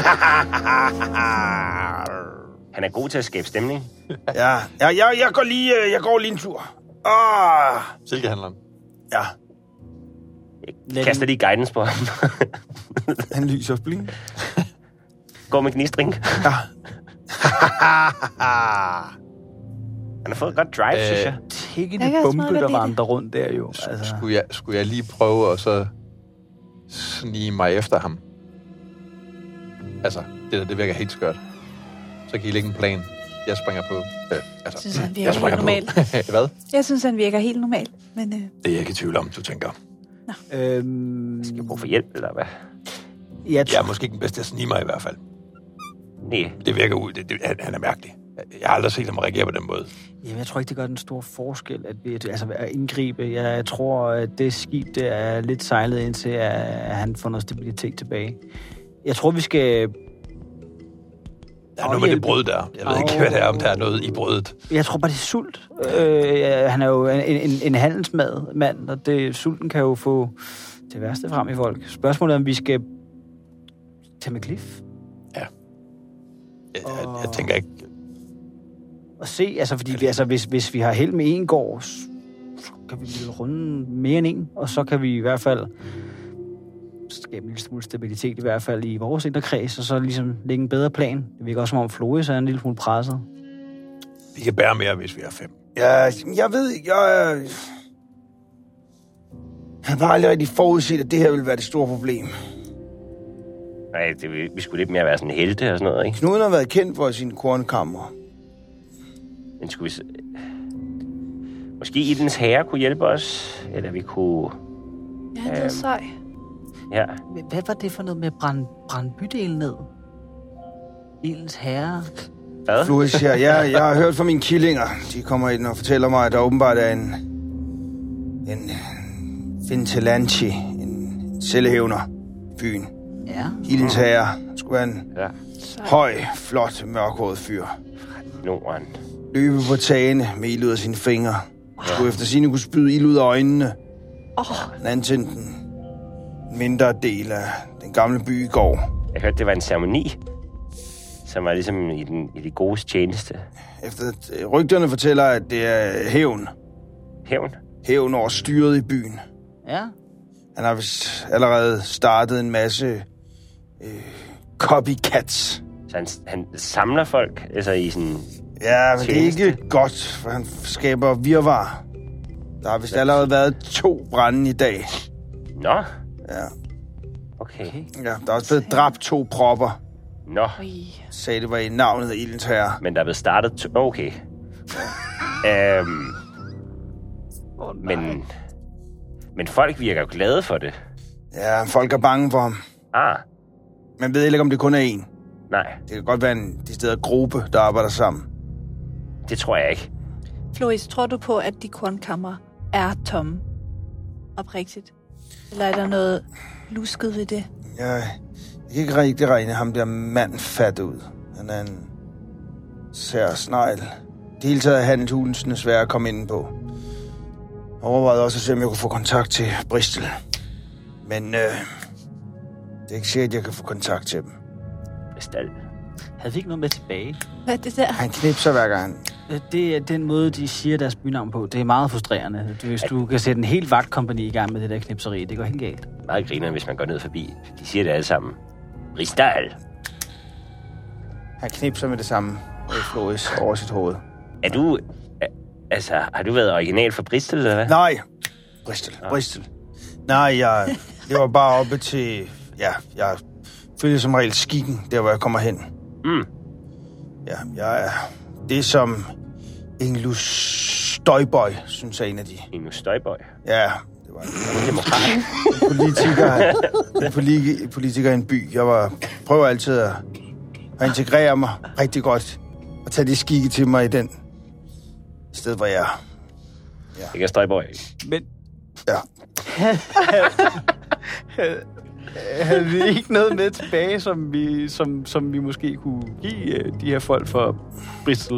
Han er god til at skabe stemning.
ja, ja jeg, jeg, går lige, jeg går lige en tur. Ah.
Silkehandleren.
Ja.
Jeg kaster lige guidance på ham.
Han lyser bling.
Gå med gnistring.
Ja.
Han har fået et godt drive, øh, synes jeg.
Tikkende bombe, der vandrer rundt der jo.
Altså. Skulle, jeg, skulle jeg lige prøve at så snige mig efter ham? Altså, det der, det virker helt skørt. Så kan I lægge en plan. Jeg springer på. Øh, altså,
jeg synes, han virker helt normalt.
Hvad?
Jeg synes, han virker helt normalt. Men, øh...
Det er jeg ikke i tvivl om, du tænker.
Nå.
Øhm...
Skal jeg bruge for hjælp, eller hvad?
Jeg,
jeg er måske ikke den bedste at snige mig i hvert fald.
Nej.
Det virker ud. Det, det, han, han er mærkelig. Jeg har aldrig set ham reagere på den måde.
Jamen, jeg tror ikke, det gør den store forskel, at vi altså, at indgribe. Jeg, jeg tror, at det skib, det er lidt sejlet ind til, at han får noget stabilitet tilbage. Jeg tror, vi skal...
Der er noget med det brød der. Jeg ved ikke, hvad det er, om der er noget i brødet.
Jeg tror bare, det er sult. Øh, han er jo en, en, en handelsmad, mand, og det, sulten kan jo få det værste frem i folk. Spørgsmålet er, om vi skal tage med Cliff.
Ja. Jeg, jeg, jeg tænker ikke...
Og se, altså, fordi vi, altså, hvis, hvis vi har held med en gård, så kan vi runde mere end en, og så kan vi i hvert fald skabe en lille smule stabilitet, i hvert fald i vores indre kreds, og så ligesom lægge en bedre plan. Det virker også som om Floris er en lille smule presset.
Vi kan bære mere, hvis vi er fem.
Ja, jeg ved ikke, jeg... Jeg har aldrig rigtig forudset, at det her ville være det store problem.
Nej, det, vi skulle lidt mere være sådan helte og sådan noget, ikke?
Knuden har været kendt for sine kornkammer.
Men skulle vi... Så... Måske Ildens Herre kunne hjælpe os, eller vi kunne...
Ja, det er øhm... sej.
Ja.
Hvad var det for noget med at brænde, brænde bydelen ned? Ildens Herre?
Hvad?
Floris siger, ja, jeg har hørt fra mine killinger. De kommer ind og fortæller mig, at der åbenbart er en... En... Vintelanchi, en cellehævner i byen.
Ja.
Ildens Herre skulle være en
ja.
høj, flot, mørkhåret fyr.
Norden.
Løbe på tagene med ild ud af sine fingre. Skulle efter sine kunne spyde ild ud af øjnene.
Oh.
Han antændte en mindre del af den gamle by i går.
Jeg hørte, det var en ceremoni, som var ligesom i, den, i de gode tjeneste.
Efter rygterne fortæller, at det er hævn.
Hævn?
Hævn over styret i byen.
Ja.
Han har vist allerede startet en masse øh, copycats.
Så han, han samler folk, altså i sådan...
Ja, men
tjeneste.
det er ikke godt, for han skaber virvar. Der har vist allerede været to brande i dag.
Nå.
Ja.
Okay.
Ja, der er også blevet dræbt to propper.
Nå.
Sagde, det var i navnet af Ildens Herre.
Men der er blevet startet... To... Okay. øhm...
Oh,
men... Men folk virker jo glade for det.
Ja, folk er bange for ham.
Ah.
Man ved ikke, om det kun er en.
Nej.
Det kan godt være en de steder gruppe, der arbejder sammen.
Det tror jeg ikke.
Floris, tror du på, at de kornkammer er tomme? Oprigtigt? Eller er der noget lusket ved det?
Ja, jeg kan ikke rigtig regne ham der mand fat ud. Han er en sær snegl. Det hele taget er handelshusene svære at komme ind på. Jeg overvejede også at se, om jeg kunne få kontakt til Bristol. Men øh, det er ikke sikkert, at jeg kan få kontakt til dem.
Bristol.
Havde vi ikke noget med tilbage?
Hvad er det der?
Han knipser hver gang.
Det er den måde, de siger deres bynavn på. Det er meget frustrerende. Hvis du kan sætte en helt vagtkompagni i gang med det der knipseri, det går helt galt.
Meget griner, hvis man går ned forbi. De siger det alle sammen. Bristol.
Han knipser med det samme Floris over sit hoved.
Er du... Altså, har du været original for Bristol, eller hvad?
Nej, Bristol, ja. Bristol. Nej, jeg, jeg var bare oppe til... Ja, jeg følger som regel skikken, der hvor jeg kommer hen.
Mm.
Ja, jeg er... Det er som Englus Støjbøj, synes jeg, en af de...
Englus Støjbøj?
Ja, det var en demokrat. En politiker, en politi- politiker i en by. Jeg var, prøver altid at, at integrere mig rigtig godt. Og tage de skikke til mig i den sted, hvor jeg er.
Ja. Ikke Støjbøj.
Men...
Ja.
Havde vi ikke noget med tilbage, som vi, som, som vi måske kunne give uh, de her folk for Bristol?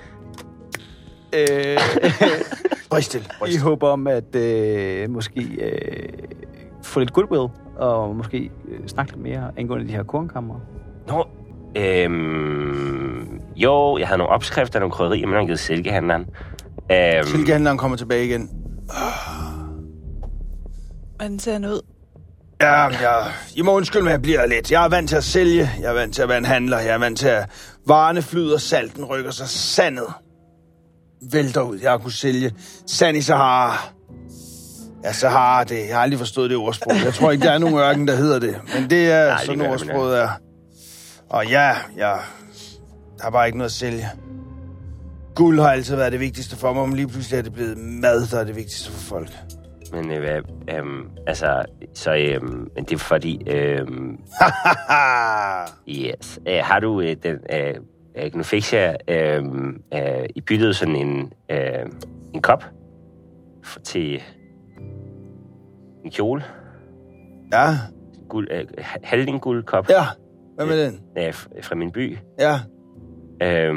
Øh,
Bristol.
I håber om at uh, måske uh, få lidt goodwill, og måske uh, snakke lidt mere angående de her kornkammer.
Nå, øhm, jo, jeg havde nogle opskrifter af nogle krydderier, men jeg har givet silkehandleren. Øhm,
Silkehandleren kommer tilbage igen.
Hvordan ser han ud?
Ja, jeg, I må undskylde mig, jeg bliver lidt. Jeg er vant til at sælge, jeg er vant til at være en handler, jeg er vant til at varerne flyder, salten rykker sig, sandet vælter ud. Jeg har kunnet sælge sand i Sahara. Ja, Sahara, det, jeg har aldrig forstået det ordsprog. Jeg tror ikke, der er nogen ørken, der hedder det. Men det er Nej, sådan ordsproget er. Og ja, ja, der er bare ikke noget at sælge. Guld har altid været det vigtigste for mig, men lige pludselig er det blevet mad, der er det vigtigste for folk.
Men øh, øh, altså, så øh, men det er fordi, øh, yes, øh, har du øh, den, øh, nu fik jeg øh, øh, i byttet sådan en, øh, en kop til en kjole.
Ja.
Guld, øh, halvding guldkop.
Ja, hvad med den?
Øh, fra min by.
Ja.
Øh,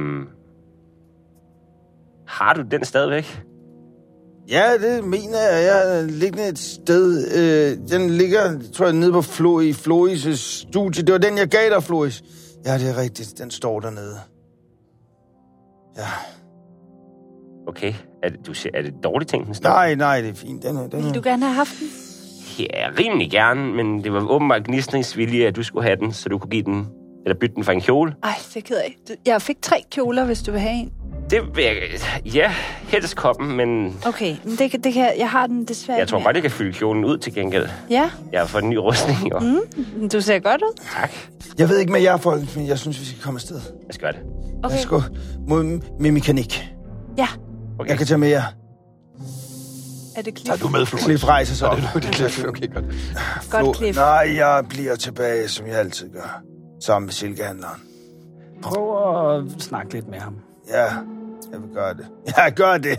har du den stadigvæk?
Ja, det mener jeg. Jeg er liggende et sted. Øh, den ligger, tror jeg, nede på Flo, i Floris' studie. Det var den, jeg gav dig, Floris. Ja, det er rigtigt. Den står dernede. Ja.
Okay. Er det, du siger, er det dårligt ting, den står?
Nej, nej, det er fint. Den er, den er...
Vil du gerne have haft den?
Ja, rimelig gerne, men det var åbenbart gnistningsvilje, at du skulle have den, så du kunne give den, eller bytte den for en kjole.
Ej, det keder jeg. Jeg fik tre kjoler, hvis du vil have en.
Det vil jeg... Ja, helst koppen, men...
Okay, men det, det kan, jeg har den desværre.
Jeg tror
med.
godt, jeg kan fylde kjolen ud til gengæld.
Ja.
Jeg har fået en ny rustning, jo.
Mm, du ser godt ud.
Tak.
Jeg ved ikke med jer folk, men jeg synes, vi skal komme afsted.
Jeg skal gøre det.
Okay.
Jeg skal gå mod med mekanik.
Ja.
Okay.
Jeg kan tage med jer.
Er det Cliff?
Tager du med, Floris?
Cliff rejser sig op.
Ja, det er Cliff. Okay, godt.
Godt, Cliff.
Nej, jeg bliver tilbage, som jeg altid gør. Sammen med silkehandleren.
Prøv at snakke lidt med ham.
Ja, jeg vil gøre det. Jeg gør det.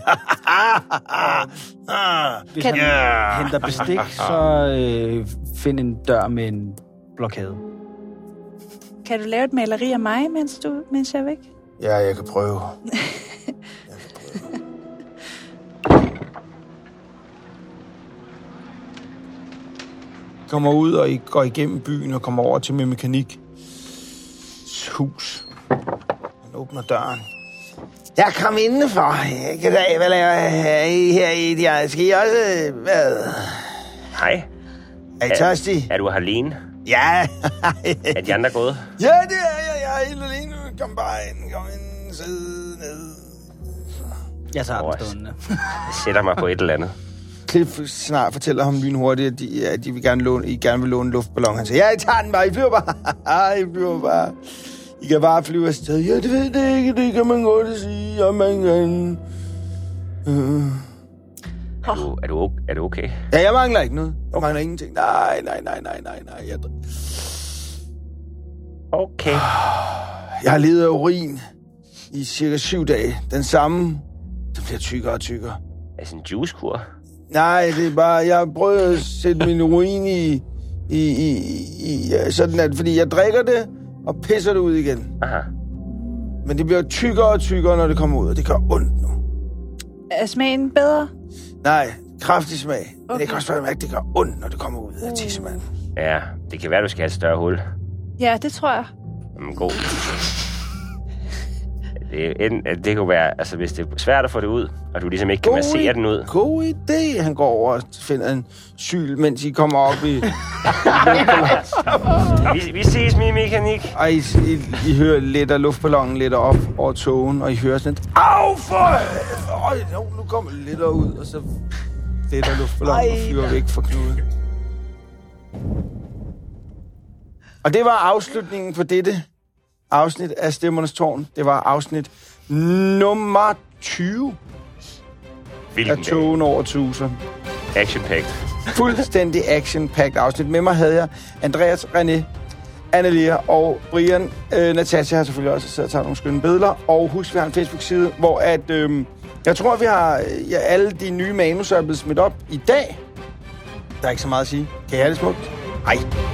Hvis han
Ja.
henter bestik, så øh, find en dør med en blokade.
Kan du lave et maleri af mig, mens, du, mens jeg er væk?
Ja, jeg kan prøve. Kommer ud, og I går igennem byen og kommer over til med mekanik. hus. Han åbner døren. Jeg kom indenfor. Goddag, hvad laver I her i jer? Skal I også... Hvad?
Hej.
Er I tørstige?
Er, er du her alene?
Ja.
Er de andre gået?
Ja, det er jeg. Jeg er helt alene. Kom bare ind. Kom ind. Sid ned.
Jeg tager den stående.
Jeg sætter mig på et eller andet.
Cliff snart fortæller ham lynhurtigt, at de, at de vil gerne låne, I gerne vil låne en luftballon. Han siger, ja, I tager den bare. I flyver bare. I flyver bare. I kan bare flyve afsted. Ja, det ved det ikke. Det kan man godt sige, om man kan. Uh.
Er du, er, du, er du okay?
Ja, jeg mangler ikke noget. Jeg mangler ingenting. Nej, nej, nej, nej, nej, nej. Jeg...
Okay.
Jeg har ledet af urin i cirka syv dage. Den samme, den bliver tykkere og tykkere.
Er det en juicekur?
Nej, det er bare, jeg har prøvet at sætte min urin i, i, i, i sådan at, fordi jeg drikker det og pisser det ud igen.
Aha.
Men det bliver tykkere og tykkere, når det kommer ud, og det gør ondt nu.
Er smagen bedre?
Nej, kraftig smag. Okay. Men
Okay.
det kan også være, at det gør ondt, når det kommer ud af tissemanden.
Ja, det kan være, du skal have et større hul.
Ja, det tror jeg.
Mm, god. Det, en, det kunne være, altså hvis det er svært at få det ud, og du ligesom ikke kan massere den ud.
God idé. Han går over og finder en syl, mens I kommer op i...
vi, vi ses med mekanik.
Og I, I, I hører lidt af luftballonen lidt op over togen, og I hører sådan et... Au for... Øj, nu kommer det lidt ud, og så lidt af luftballonen og flyver væk fra knuden. Og det var afslutningen på dette afsnit af Stemmernes Tårn. Det var afsnit nummer tyve
Hvilken
af Togen over tusind.
Action-packed.
Fuldstændig action-packed afsnit. Med mig havde jeg Andreas, René, Annelea og Brian. Øh, Natasha har selvfølgelig også siddet og taget nogle skønne billeder. Og husk, vi har en Facebook-side, hvor at, øh, jeg tror, vi har ja, alle de nye manuser er blevet smidt op i dag. Der er ikke så meget at sige. Kan I have det smukt? Hej.